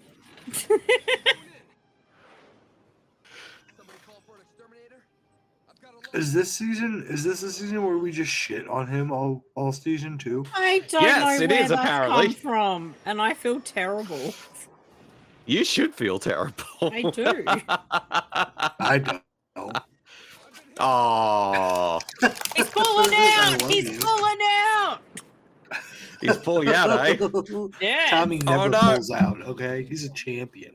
Is this season? Is this a season where we just shit on him all all season two? I don't Yes, know it where is, that's apparently. come from, and I feel terrible. You should feel terrible. I do. I don't know. Oh, He's pulling I out. love He's you. pulling out. he's pulling out, eh? Yeah. Tommy never Oh, no. pulls out. Okay, he's a champion.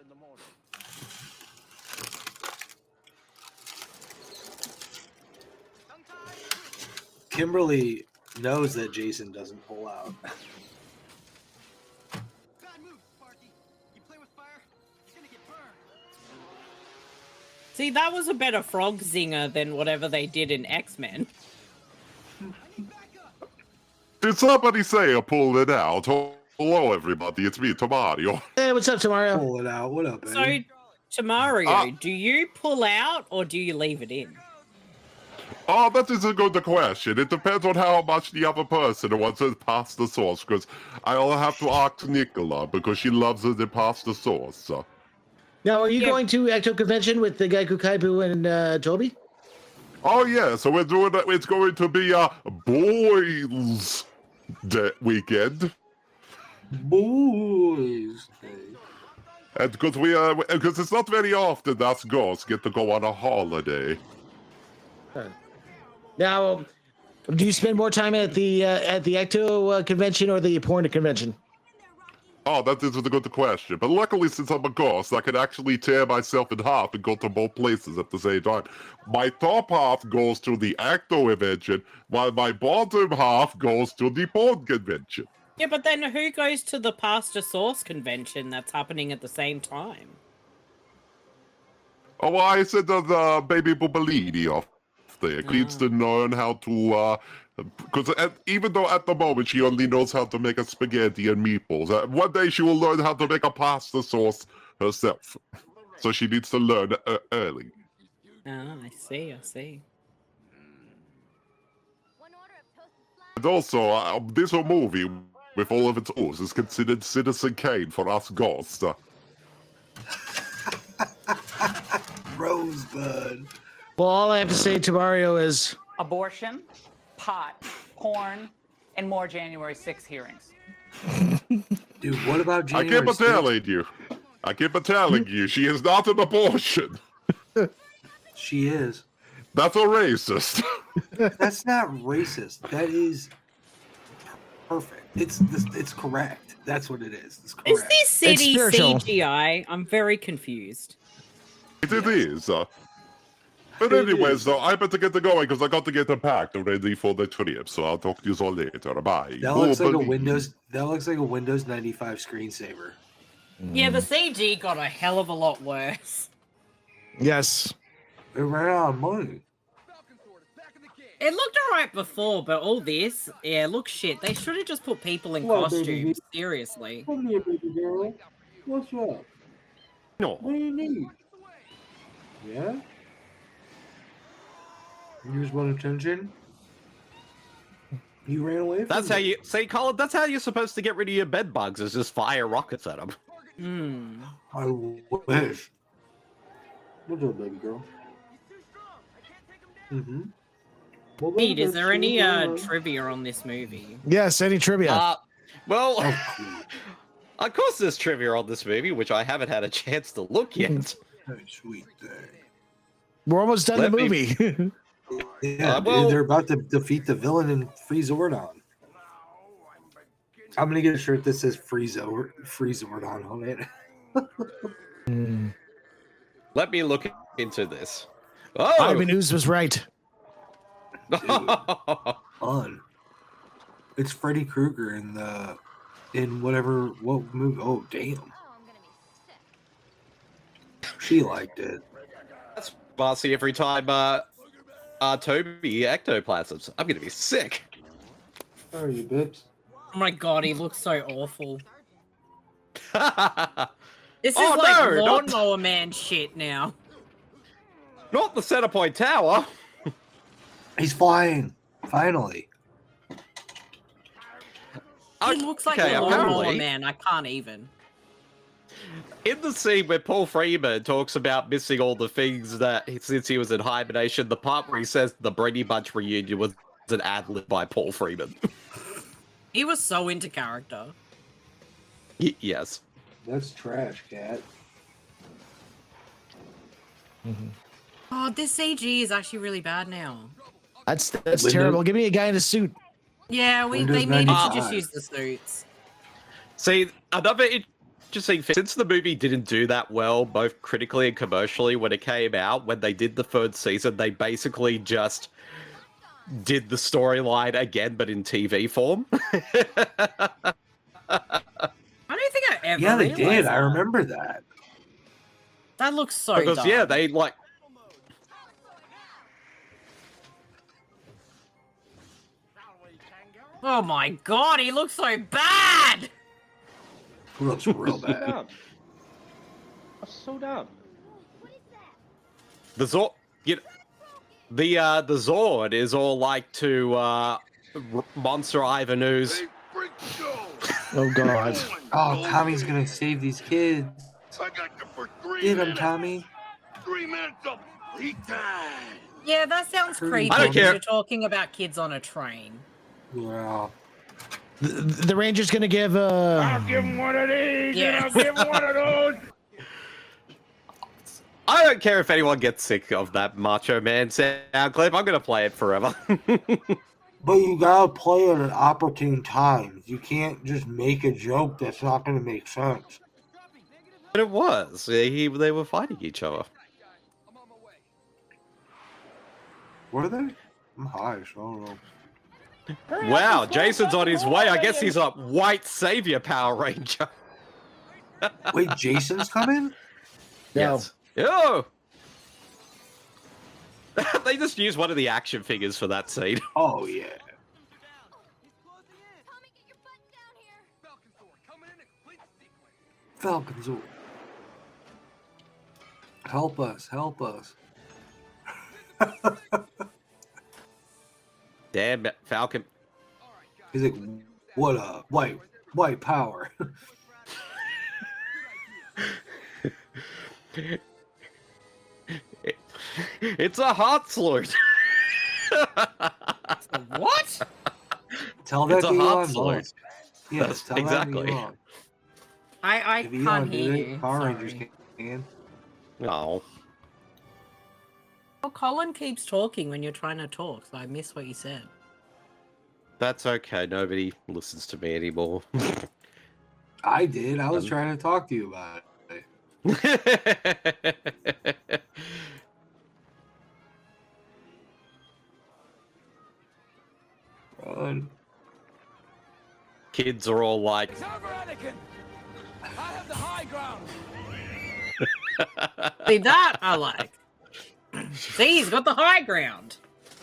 Kimberly knows that Jason doesn't pull out. See, that was a better frog zinger than whatever they did in X-Men. Did somebody say I pulled it out? Hello, everybody. It's me, Tamario. Hey, what's up, Tamario? Pull it out. What up, So, baby? Tamario, Ah. do you pull out or do you leave it in? Oh, that is a good question. It depends on how much the other person wants to pass the sauce, because I'll have to ask Nicola, because she loves the pasta sauce. So. Now, are you Yeah. going to Ecto Convention with the Geico Kaibu and uh, Toby? Oh, yeah, so we're doing it. It's going to be a boys' day weekend. Boys. And because we uh, because it's not very often us girls get to go on a holiday. Now, do you spend more time at the uh, at the Ecto uh, Convention or the Porn Convention? Oh, that is a good question. But luckily, since I'm a ghost, I can actually tear myself in half and go to both places at the same time. My top half goes to the Acto convention, while my bottom half goes to the porn convention. Yeah, but then who goes to the pasta sauce convention that's happening at the same time? Oh, well, I said that the baby Bubbalini off there needs to learn how to, uh, because even though at the moment she only knows how to make a spaghetti and meatballs, uh, one day she will learn how to make a pasta sauce herself. So she needs to learn uh, early. Ah, I see, I see. And also, uh, this whole movie, with all of its oars, is considered Citizen Kane for us ghosts. Uh, Rosebud. Well, all I have to say to Mario is Abortion, pot, porn, and more January sixth hearings. Dude, what about I January keep telling you. I keep telling you, she is not an abortion. She is. That's a racist. That's not racist. That is perfect. It's it's correct. That's what it is. It's correct. Is this city C G I? I'm very confused. It, it is. Uh, but anyways, though, I better get to going because I got to get unpacked ready for the trip. So I'll talk to you all later. Bye. That looks like a Windows. That looks like a Windows ninety-five screensaver. Yeah, the C G got a hell of a lot worse. Yes. It ran out of money. It looked alright before, but all this, yeah, look shit. They should have just put people in Well, costumes. baby. Seriously. Come here, baby girl. What's up? No. What do you need? Yeah? You just want attention? You ran away from That's me. how you see, Colin. That's how you're supposed to get rid of your bed bugs. Is just fire rockets at them. Hmm. I wish. What's up, baby girl? Mm-hmm. Well, Pete, is there any uh, uh, trivia on this movie? Yes, any trivia? Uh, well, Oh, of course, there's trivia on this movie, which I haven't had a chance to look yet. Hey, sweet thing. We're almost done Let the me- movie. Yeah, Uh, dude, well- they're about to defeat the villain in Free Zordon. I'm gonna get a shirt that says Free Zord, Free Zordon on it. Hmm. Let me look into this. Oh, Ivan Ooze was right. Fun. It's Freddy Krueger in the in whatever what movie. Oh damn. She liked it. That's bossy every time uh, uh, Toby ectoplasms. I'm gonna be sick. How are you, Bips? Oh my god, he looks so awful. Not This is Oh, like no, not- Lawnmower Man shit now. the Centerpoint Tower. He's flying. Finally. He looks like Okay, a Lawnmower apparently- Man. I can't even. In the scene where Paul Freeman talks about missing all the things that since he was in hibernation, the part where he says the Brady Bunch reunion was an ad lib by Paul Freeman. He was so into character. Y- yes. That's trash, cat. Oh, this C G is actually really bad now. That's that's Windows- terrible. Give me a guy in a suit. Yeah, we Windows they needed to just ninety-five. use the suits. See, another interesting thing, since the movie didn't do that well, both critically and commercially, when it came out, when they did the third season, they basically just did the storyline again, but in T V form. I don't think I ever. Yeah, they realized did. I that. remember that. That looks so. because, dumb. yeah, they, like, Oh my god, he looks so bad. He looks real bad. Dumb. That's so dumb. the Zord, you know, the, uh, the Zord is all like to, uh, R- Monster Ivan Ooze. Oh God. Oh, Tommy's gonna save these kids. I got you for three Get him, minutes. Tommy. Three minutes of heat time. Yeah, that sounds creepy. I don't because care. You're talking about kids on a train. Wow. The, the Ranger's gonna give uh I'll give him one of these, Yeah. and I'll give him one of those. I don't care if anyone gets sick of that Macho Man sound clip. I'm gonna play it forever. But you gotta play it at opportune times. You can't just make a joke that's not gonna make sense. But it was. He, they were fighting each other. Were they? I'm high, so I don't know. Wow, Jason's on his way. I guess he's a white savior Power Ranger. Wait, Jason's coming? Yes. Yo! They just used one of the action figures for that scene. Oh yeah. Falcon Zord. Help us, help us. Damn it, Falcon. He's like, what a white white power. It's a heart salute. What? Tell that It's to a heart Elon salute. Musk. Yes, That's- tell that to exactly. Elon. I, I If Elon can't did hear it, you. Power Sorry. Rangers can. No. Oh, Colin keeps talking when you're trying to talk, so I missed what you said. That's okay. Nobody listens to me anymore. I did. I was Um, trying to talk to you about it. Run. Kids are all like, It's over, Anakin. I have the high ground. See, that I like. See, he's got the high ground.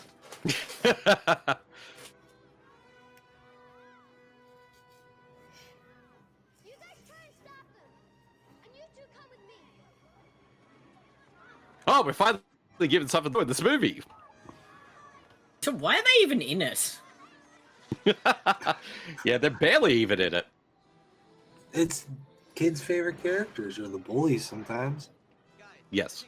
oh, we're finally given something to do in this movie. So why are they even in it? Yeah, they're barely even in it. It's kids' favorite characters or the bullies sometimes. Yes.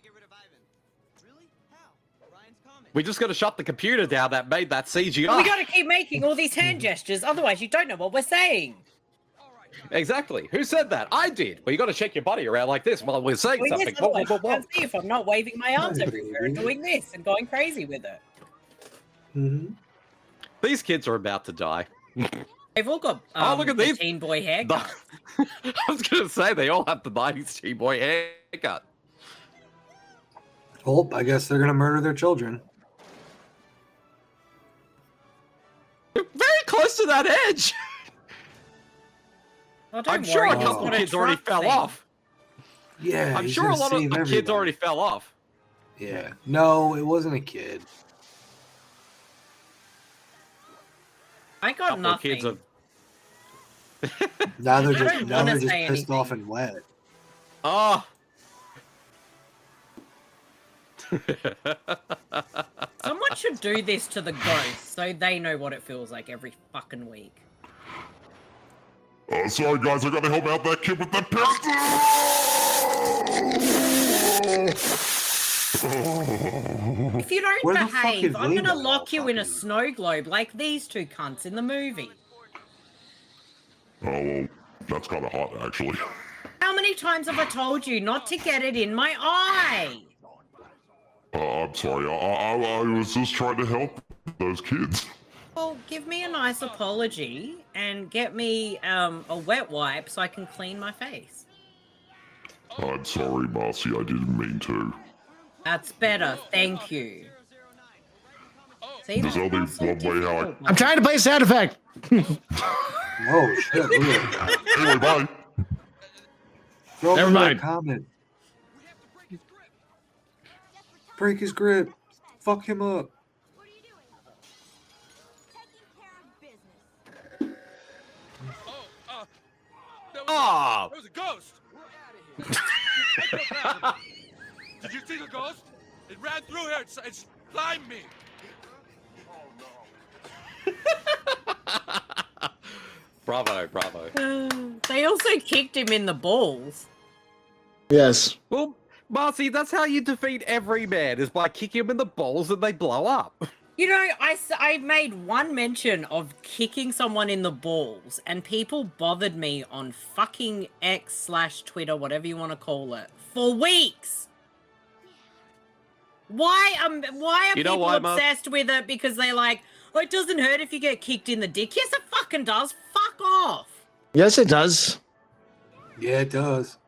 We just got to shut the computer down that made that C G I. We gotta keep making all these hand gestures, otherwise you don't know what we're saying. Exactly. Who said that? I did. But you got to shake your body around like this while we're saying Well, something. yes, Whoa, otherwise whoa, you whoa, whoa. can't see if I'm not waving my arms everywhere and doing this and going crazy with it. Mm-hmm. These kids are about to die. They've all got um, Oh, look at the these. teen boy haircut. I was going to say, they all have the nineties teen boy haircut. Oh, I guess they're gonna murder their children. They're very close to that edge. Oh, don't I'm sure worry, a he's couple got a kids already truck fell thing. off. Yeah, I'm he's sure a gonna lot of save kids everybody. already fell off. Yeah. No, it wasn't a kid. I got Couple of kids nothing. have... Now they're I just don't now wanna they're just say pissed off anything. and wet. Oh. Someone should do this to the ghosts so they know what it feels like every fucking week. Uh, sorry, guys, I gotta help out that kid with that pistol. If you don't Where the fuck behave, is I'm gonna Lena? lock you in a snow globe like these two cunts in the movie. Oh, well, that's kind of hot, actually. How many times have I told you not to get it in my eye? Uh, I'm sorry. I, I, I was just trying to help those kids. Well, give me a nice apology and get me um, a wet wipe so I can clean my face. I'm sorry, Marcy. I didn't mean to. That's better, thank you. See, There's that's only not so one way how I... difficult, I'm trying to play a sound effect. Oh shit! Look at that. Anyway, bye. Throw Never him in mind. that comment. Break his grip. Fuck him up. Oh. There was a ghost. Did you see the ghost? It ran through here. It, it slimed me. Bravo, bravo. They also kicked him in the balls. Yes. Well, Marcy, that's how you defeat every man, is by kicking him in the balls and they blow up. You know, I, s- I made one mention of kicking someone in the balls, and people bothered me on fucking X slash Twitter, whatever you want to call it, for weeks. Why um why are You know people why, Mark? obsessed with it? Because they're like, oh, it doesn't hurt if you get kicked in the dick. Yes, it fucking does. Fuck off. Yes, it does. Yeah, it does.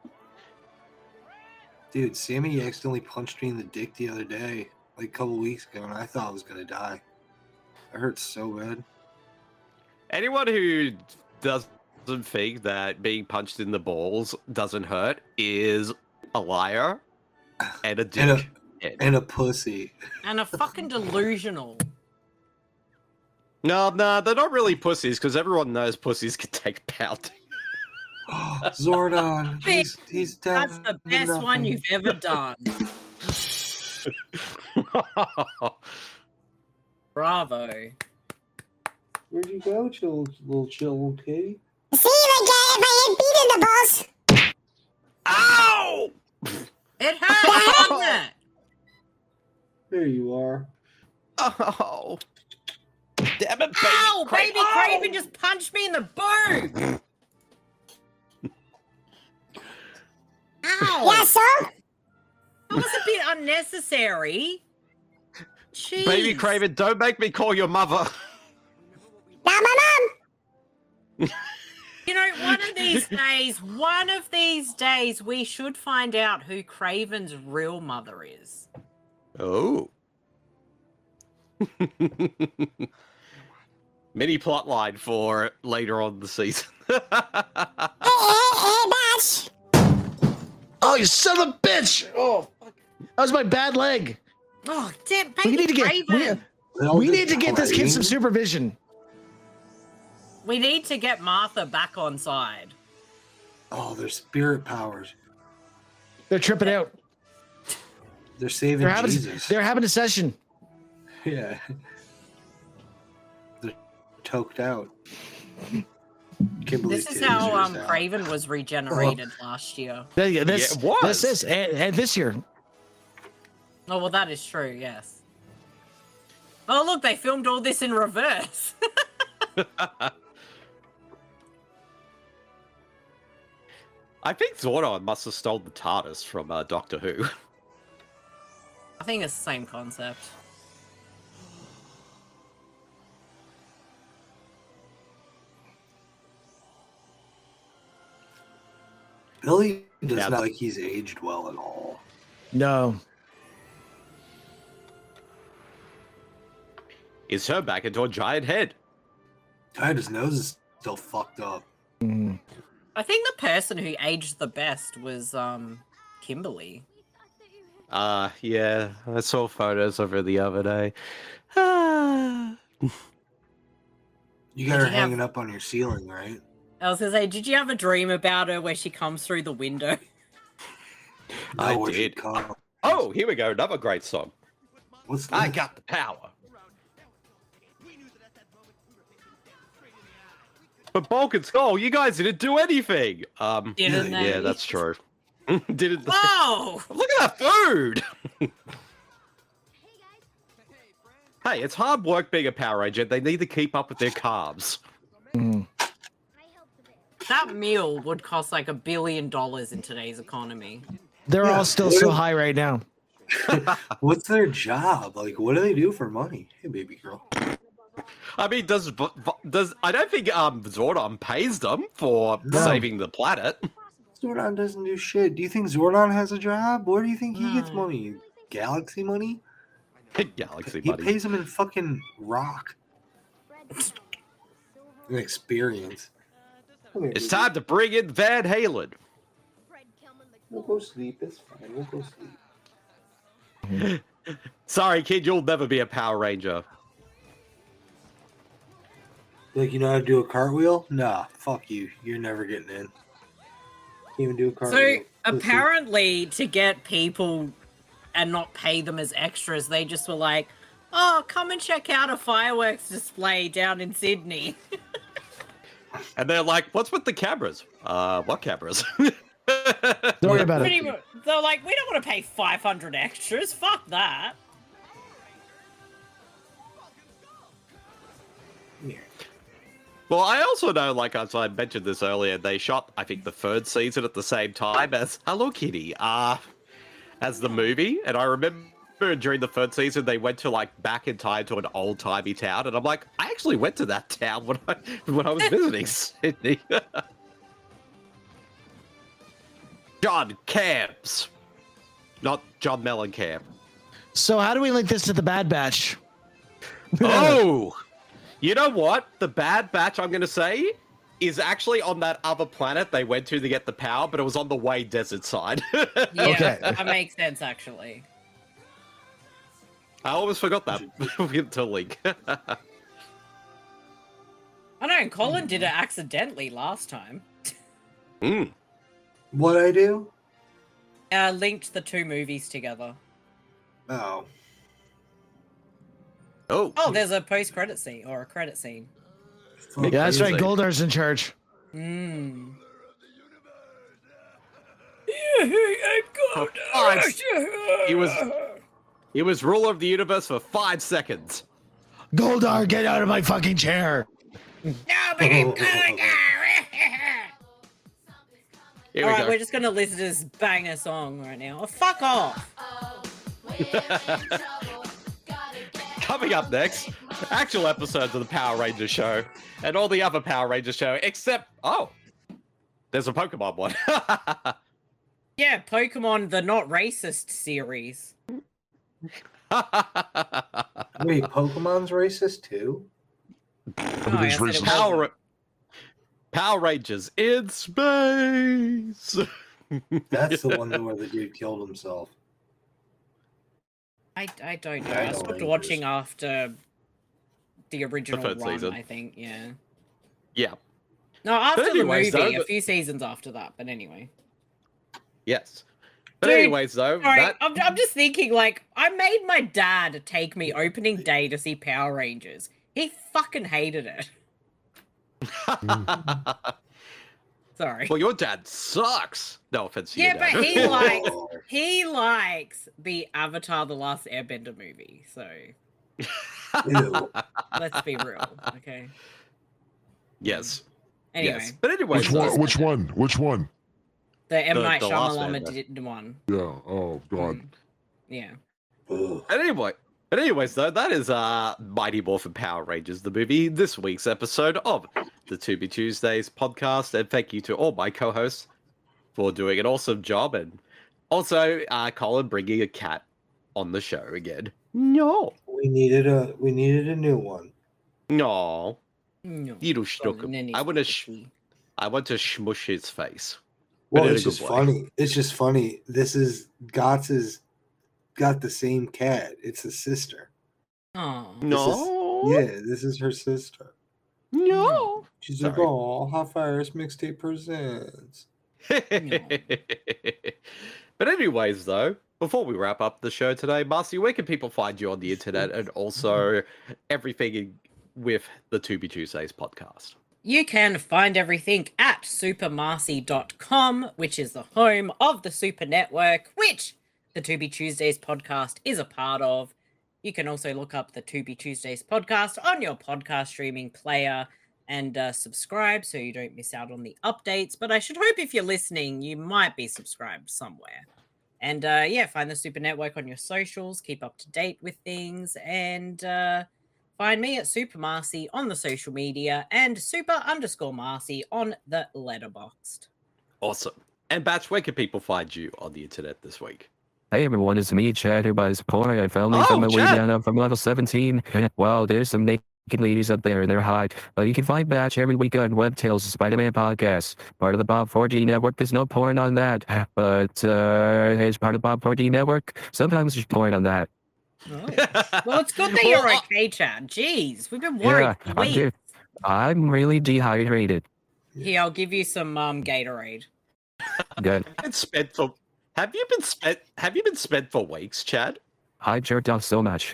Dude, Sammy accidentally punched me in the dick the other day, like a couple weeks ago, and I thought I was gonna die. It hurt so bad. Anyone who doesn't think that being punched in the balls doesn't hurt is a liar and a dick. And a, and a pussy. And a fucking delusional. No, no, they're not really pussies, because everyone knows pussies can take pounding. Zordon, he's, he's down. That's the best one you've ever done. Bravo. Where'd you you go, chill, little chill kitty. See, like, uh, if I had beat in the balls. Ow! It hurt, doesn't it? There you are. Oh. Damn it, baby. Ow, Cra- baby Craven just punched me in the boob. Ow. Yeah, so? That was a bit unnecessary. Jeez. Baby Craven, don't make me call your mother. Not my mom. You know, one of these days, one of these days, we should find out who Craven's real mother is. Oh. Mini plot line for later on in the season. Hey, hey, hey, Batch. Oh, you son of a bitch! Oh, fuck. That was my bad leg. Oh, damn, We baby need to get Craven. we, we need to get this kid some supervision. We need to get Martha back on side. Oh, their spirit powers. They're tripping out. They're saving They're having Jesus. they're having a session. Yeah. They're toked out. Can't believe This is Taser's how um out. Craven was regenerated last year. Yeah, this, Yeah, it was. this is and, and this year. Oh, well, that is true, yes. Oh, look, they filmed all this in reverse. I think Zordon must have stolen the TARDIS from uh, Doctor Who. I think it's the same concept. Billy does Yeah. not like he's aged well at all. No. Is her back into a giant head? God, his nose is still fucked up. Mm. I think the person who aged the best was um Kimberly. Uh, yeah, I saw photos of her the other day. Ah. You got her Did you have- hanging up on your ceiling, right? I was gonna say, did you have a dream about her where she comes through the window? I No, where she did. come- Oh, here we go. Another great song. What's I this? got the power. But Bulk and Skull, you guys didn't do anything. Um, Didn't yeah, they? that's true. didn't. Whoa! Look at that food. Hey, it's hard work being a Power Ranger. They need to keep up with their carbs. Mm. That meal would cost like a billion dollars in today's economy. They're Yeah, all still what so if- high right now. What's their job? Like, what do they do for money? Hey, baby girl. I mean, does v- v- does I don't think um Zordon pays them for No. saving the planet. Zordon doesn't do shit. Do you think Zordon has a job? Where do you think he gets No. money? Galaxy money? Galaxy He buddy. pays them in fucking rock. An experience. Come here, It's baby. time to bring in Van Halen. We'll go sleep. It's fine. We'll go sleep. Sorry, kid, you'll never be a Power Ranger. Like, you know how to do a cartwheel? Nah, fuck you. You're never getting in. Can't even do a So cartwheel. apparently, to get people and not pay them as extras, they just were like, "Oh, come and check out a fireworks display down in Sydney." And they're like, "What's with the cameras? Uh, what cameras?" Don't worry about Pretty it. much, they're like, "We don't want to pay five hundred extras. Fuck that." Well, I also know, like as I mentioned this earlier, they shot, I think, the third season at the same time as Hello Kitty, uh, as the movie. And I remember during the third season, they went to like back in time to an old timey town, and I'm like, I actually went to that town when I when I was visiting Sydney. John Camps, not John Mellencamp. So how do we link this to the Bad Batch? Oh, you know what? The Bad Batch, I'm going to say, is actually on that other planet they went to to get the power, but it was on the way desert side. Yeah, Okay. that makes sense actually. I almost forgot that to link. I know Colin did it accidentally last time. mm. What I do? Uh, linked the two movies together. Oh. Oh. Oh, there's a post-credit scene or a credit scene. Yeah, that's right. Goldar's in charge. Mm. He was he was ruler of the universe for five seconds. Goldar, get out of my fucking chair. Nobody's gonna go. Here All we right, go. we're just gonna listen to this banger song right now. Oh, fuck off. Coming up next, actual episodes of the Power Rangers show and all the other Power Rangers show, except oh, there's a Pokemon one. Yeah, Pokemon the Not Racist series. Wait, Pokemon's racist too? Everything's Oh, I said it racist. Power, Power Rangers in space. That's the one where the dude killed himself. I, I don't know. Yeah, I I know stopped Rangers. watching after the original third run, season. I think, yeah. Yeah. No, after anyways, the movie, though, a few seasons after that, but anyway. Yes. But Dude, anyways, though, Sorry, that I'm, I'm just thinking, like, I made my dad take me opening day to see Power Rangers. He fucking hated it. Sorry. well, your dad sucks. No offense to Yeah, your but dad. he likes he likes the Avatar: The Last Airbender movie, so let's be real, okay? Yes. Anyway, Yes. But anyways, Which one? Which one? Which one? the M The- Night the Last Shyamalan Airbender. did one, Yeah. Oh God. yeah. And anyway, but anyways, though, that is uh Mighty Morphin Power Rangers, the movie, this week's episode of the To Be Tuesdays podcast. And thank you to all my co-hosts for doing an awesome job, and also uh Colin bringing a cat on the show again. No, We needed a we needed a new one. no, No. you stuck him. I want to, sh- I want to smush his face. But Well, in a it's good just way. funny. It's just funny. This is Gotts is got the same cat. It's his sister. Oh This No, is, yeah, this is her sister. no. She's Sorry. like, oh, Hot Fires Mixtape presents. But anyways, though, before we wrap up the show today, Marcy, where can people find you on the internet and also everything in- with the To Be Tuesdays podcast? You can find everything at super marcy dot com, which is the home of the Super Network, which the To Be Tuesdays podcast is a part of. You can also look up the To Be Tuesdays podcast on your podcast streaming player and uh, subscribe so you don't miss out on the updates. But I should hope if you're listening, you might be subscribed somewhere. And uh, yeah, find the Super Network on your socials, keep up to date with things, and uh, find me at Super Marcy on the social media and super underscore Marcy on the Letterboxd. Awesome. And Batch, where can people find you on the internet this week? Hey everyone, it's me, Chad, here by support. I finally Oh, found my way Chad. down up from level seventeen. Wow, there's some naked ladies up there and they're hot. But you can find Batch every week on WebTales, Spider-Man podcast. Part of the Bob four D network. There's no porn on that. But uh, as part of the Bob four D network, sometimes there's porn on that. Well, it's good that you're okay, Chad. Jeez, we've been worried Yeah, for I'm, weeks. de- I'm really dehydrated. Here, I'll give you some um, Gatorade. Good. Been spent for, have you been spent? Have you been spent for weeks, Chad? I jerked off so much.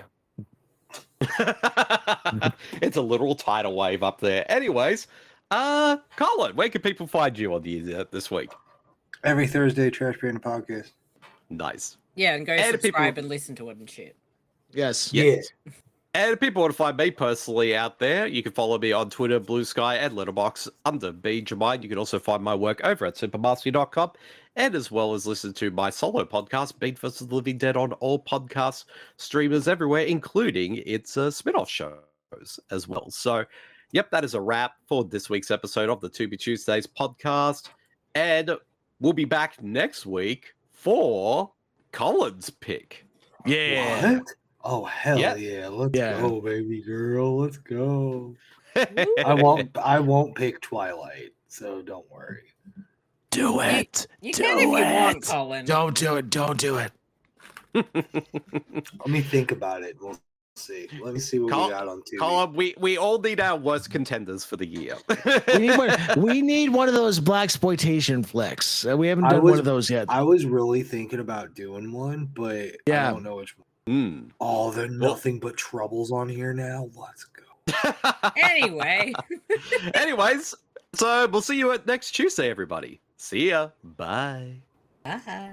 It's a literal tidal wave up there. Anyways, uh, Colin, where can people find you on the internet this week? Every Thursday, Trash Panda Podcast. Nice. Yeah, and go And subscribe people- and listen to it and shit. Yes. Yes. And if people want to find me personally out there, you can follow me on Twitter, Blue Sky, and Letterboxd under B Jamine. You can also find my work over at supermastery dot com, and as well as listen to my solo podcast, Beat versus the Living Dead, on all podcast streamers everywhere, including its uh, spin-off shows as well. So, yep, that is a wrap for this week's episode of the To Be Tuesdays podcast, and we'll be back next week for Colin's pick. Yeah. What? Oh hell Yeah. yeah! Let's Yeah. go, baby girl. Let's go. I won't. I won't pick Twilight, so don't worry. Do it. You do can if you it. want, Colin. Don't do it. Don't do it. Let me think about it. We'll see. Let me see what Col- we got on T V. Colin, we, we all need our worst contenders for the year. We need one, we need one of those black exploitation flicks. Uh, we haven't I done was, one of those yet. I was really thinking about doing one, but Yeah. I don't know which one. Mm. Oh, there are nothing but troubles on here now. Let's go. Anyway. Anyways, so we'll see you at next Tuesday, everybody. See ya. Bye. Bye.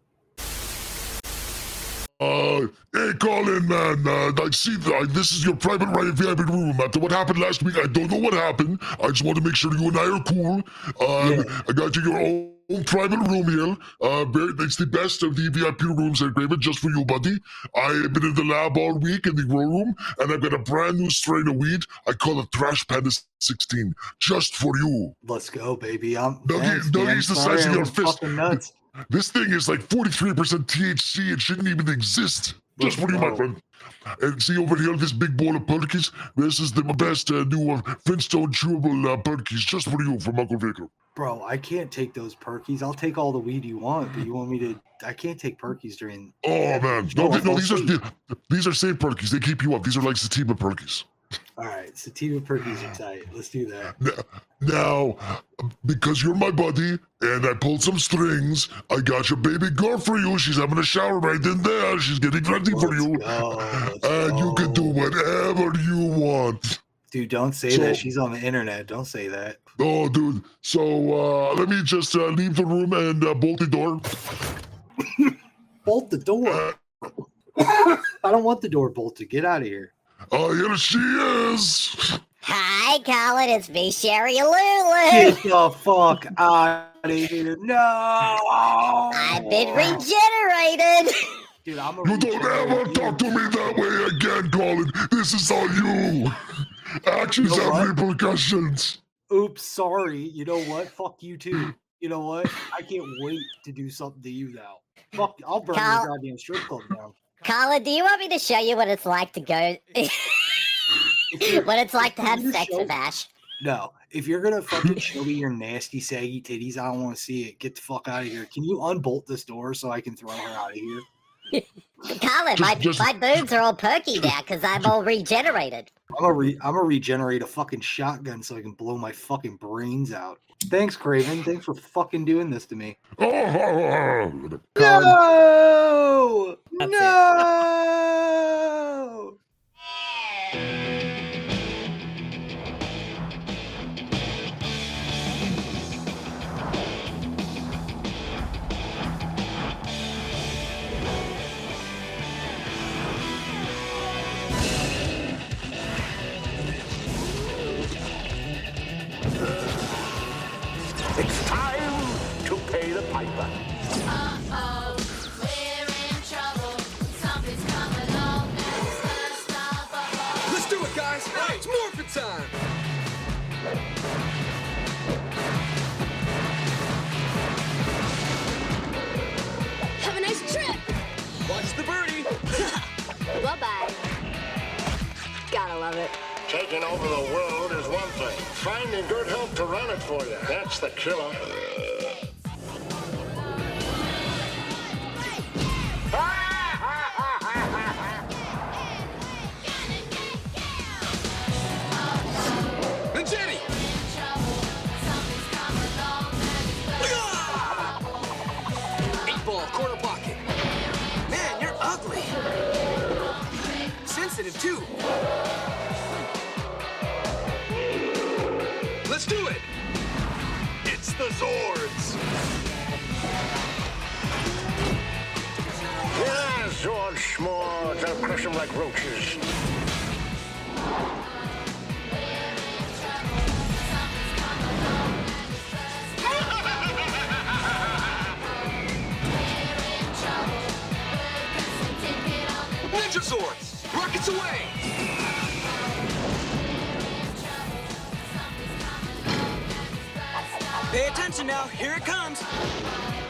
Uh, hey, Colin, man. Uh, I see that this is your private right V I P room. After what happened last week, I don't know what happened. I just want to make sure you and I are cool. Um, Yeah. I got you your own, own private room here. Uh, very, it's the best of the V I P rooms at Graven, just for you, buddy. I've been in the lab all week in the grow room, and I've got a brand new strain of weed. I call it Thrash Panda sixteen, just for you. Let's go, baby. I'm Dougie, thanks, Dougie's man. the Sorry, size of I your was fist. fucking nuts. This thing is like forty-three percent T H C. It shouldn't even exist. Just for you, my friend. And see over here, this big bowl of Perkies. This is the best uh, new uh, Flintstone chewable uh, Perkies, just for you from Uncle Vicar. Bro, I can't take those perkies. I'll take all the weed you want, but you want me to? I can't take perkies during. Oh man, no, no, these are these are safe Perkies. They keep you up. These are like sativa Perkies. All right, sativa perkies are tight. Let's do that. Now, because you're my buddy and I pulled some strings, I got your baby girl for you. She's having a shower right in there. She's getting ready for you. And you can do whatever you want. Dude, don't say So- that. She's on the internet. Don't say that. Oh, dude. So uh, let me just uh, leave the room and uh, bolt the door. Bolt the door. I don't want the door bolted. Get out of here. Oh, here she is. Hi, Colin. It's me, Sherry Lulu. Get the fuck out of here. No. I've been regenerated. Dude, I'm a You don't ever talk to me that way again, Colin. This is on you. Actions You know have what? repercussions. Oops, sorry. You know what? Fuck you too. You know what? I can't wait to do something to you now. Fuck, I'll burn Col- your goddamn strip club down. Colin, do you want me to show you what it's like to go? what it's like to have You sex show- with Ash? No, if you're gonna fucking show me your nasty saggy titties, I don't want to see it. Get the fuck out of here. Can you unbolt this door so I can throw her out of here? Colin, my, just- my boobs are all perky now because I'm all regenerated. I'm gonna re- I'm gonna regenerate a fucking shotgun so I can blow my fucking brains out. Thanks, Craven. Thanks for fucking doing this to me. Oh, No! That's No! It's time to pay the piper. Let's do it, guys. Hey, it's morphin' time. Have a nice trip. Watch the birdie. Bye-bye. Gotta love it. Taking over the world is one thing. Finding good help to run it for you, that's the killer. And Jenny. Eight ball, corner pocket. Man, you're ugly. Sensitive, too. Let's do it. It's the Zords. Yeah, Zord Schmords, I'll crush them like roaches. Ninja Zords. Rockets away. Pay attention now. Here it comes.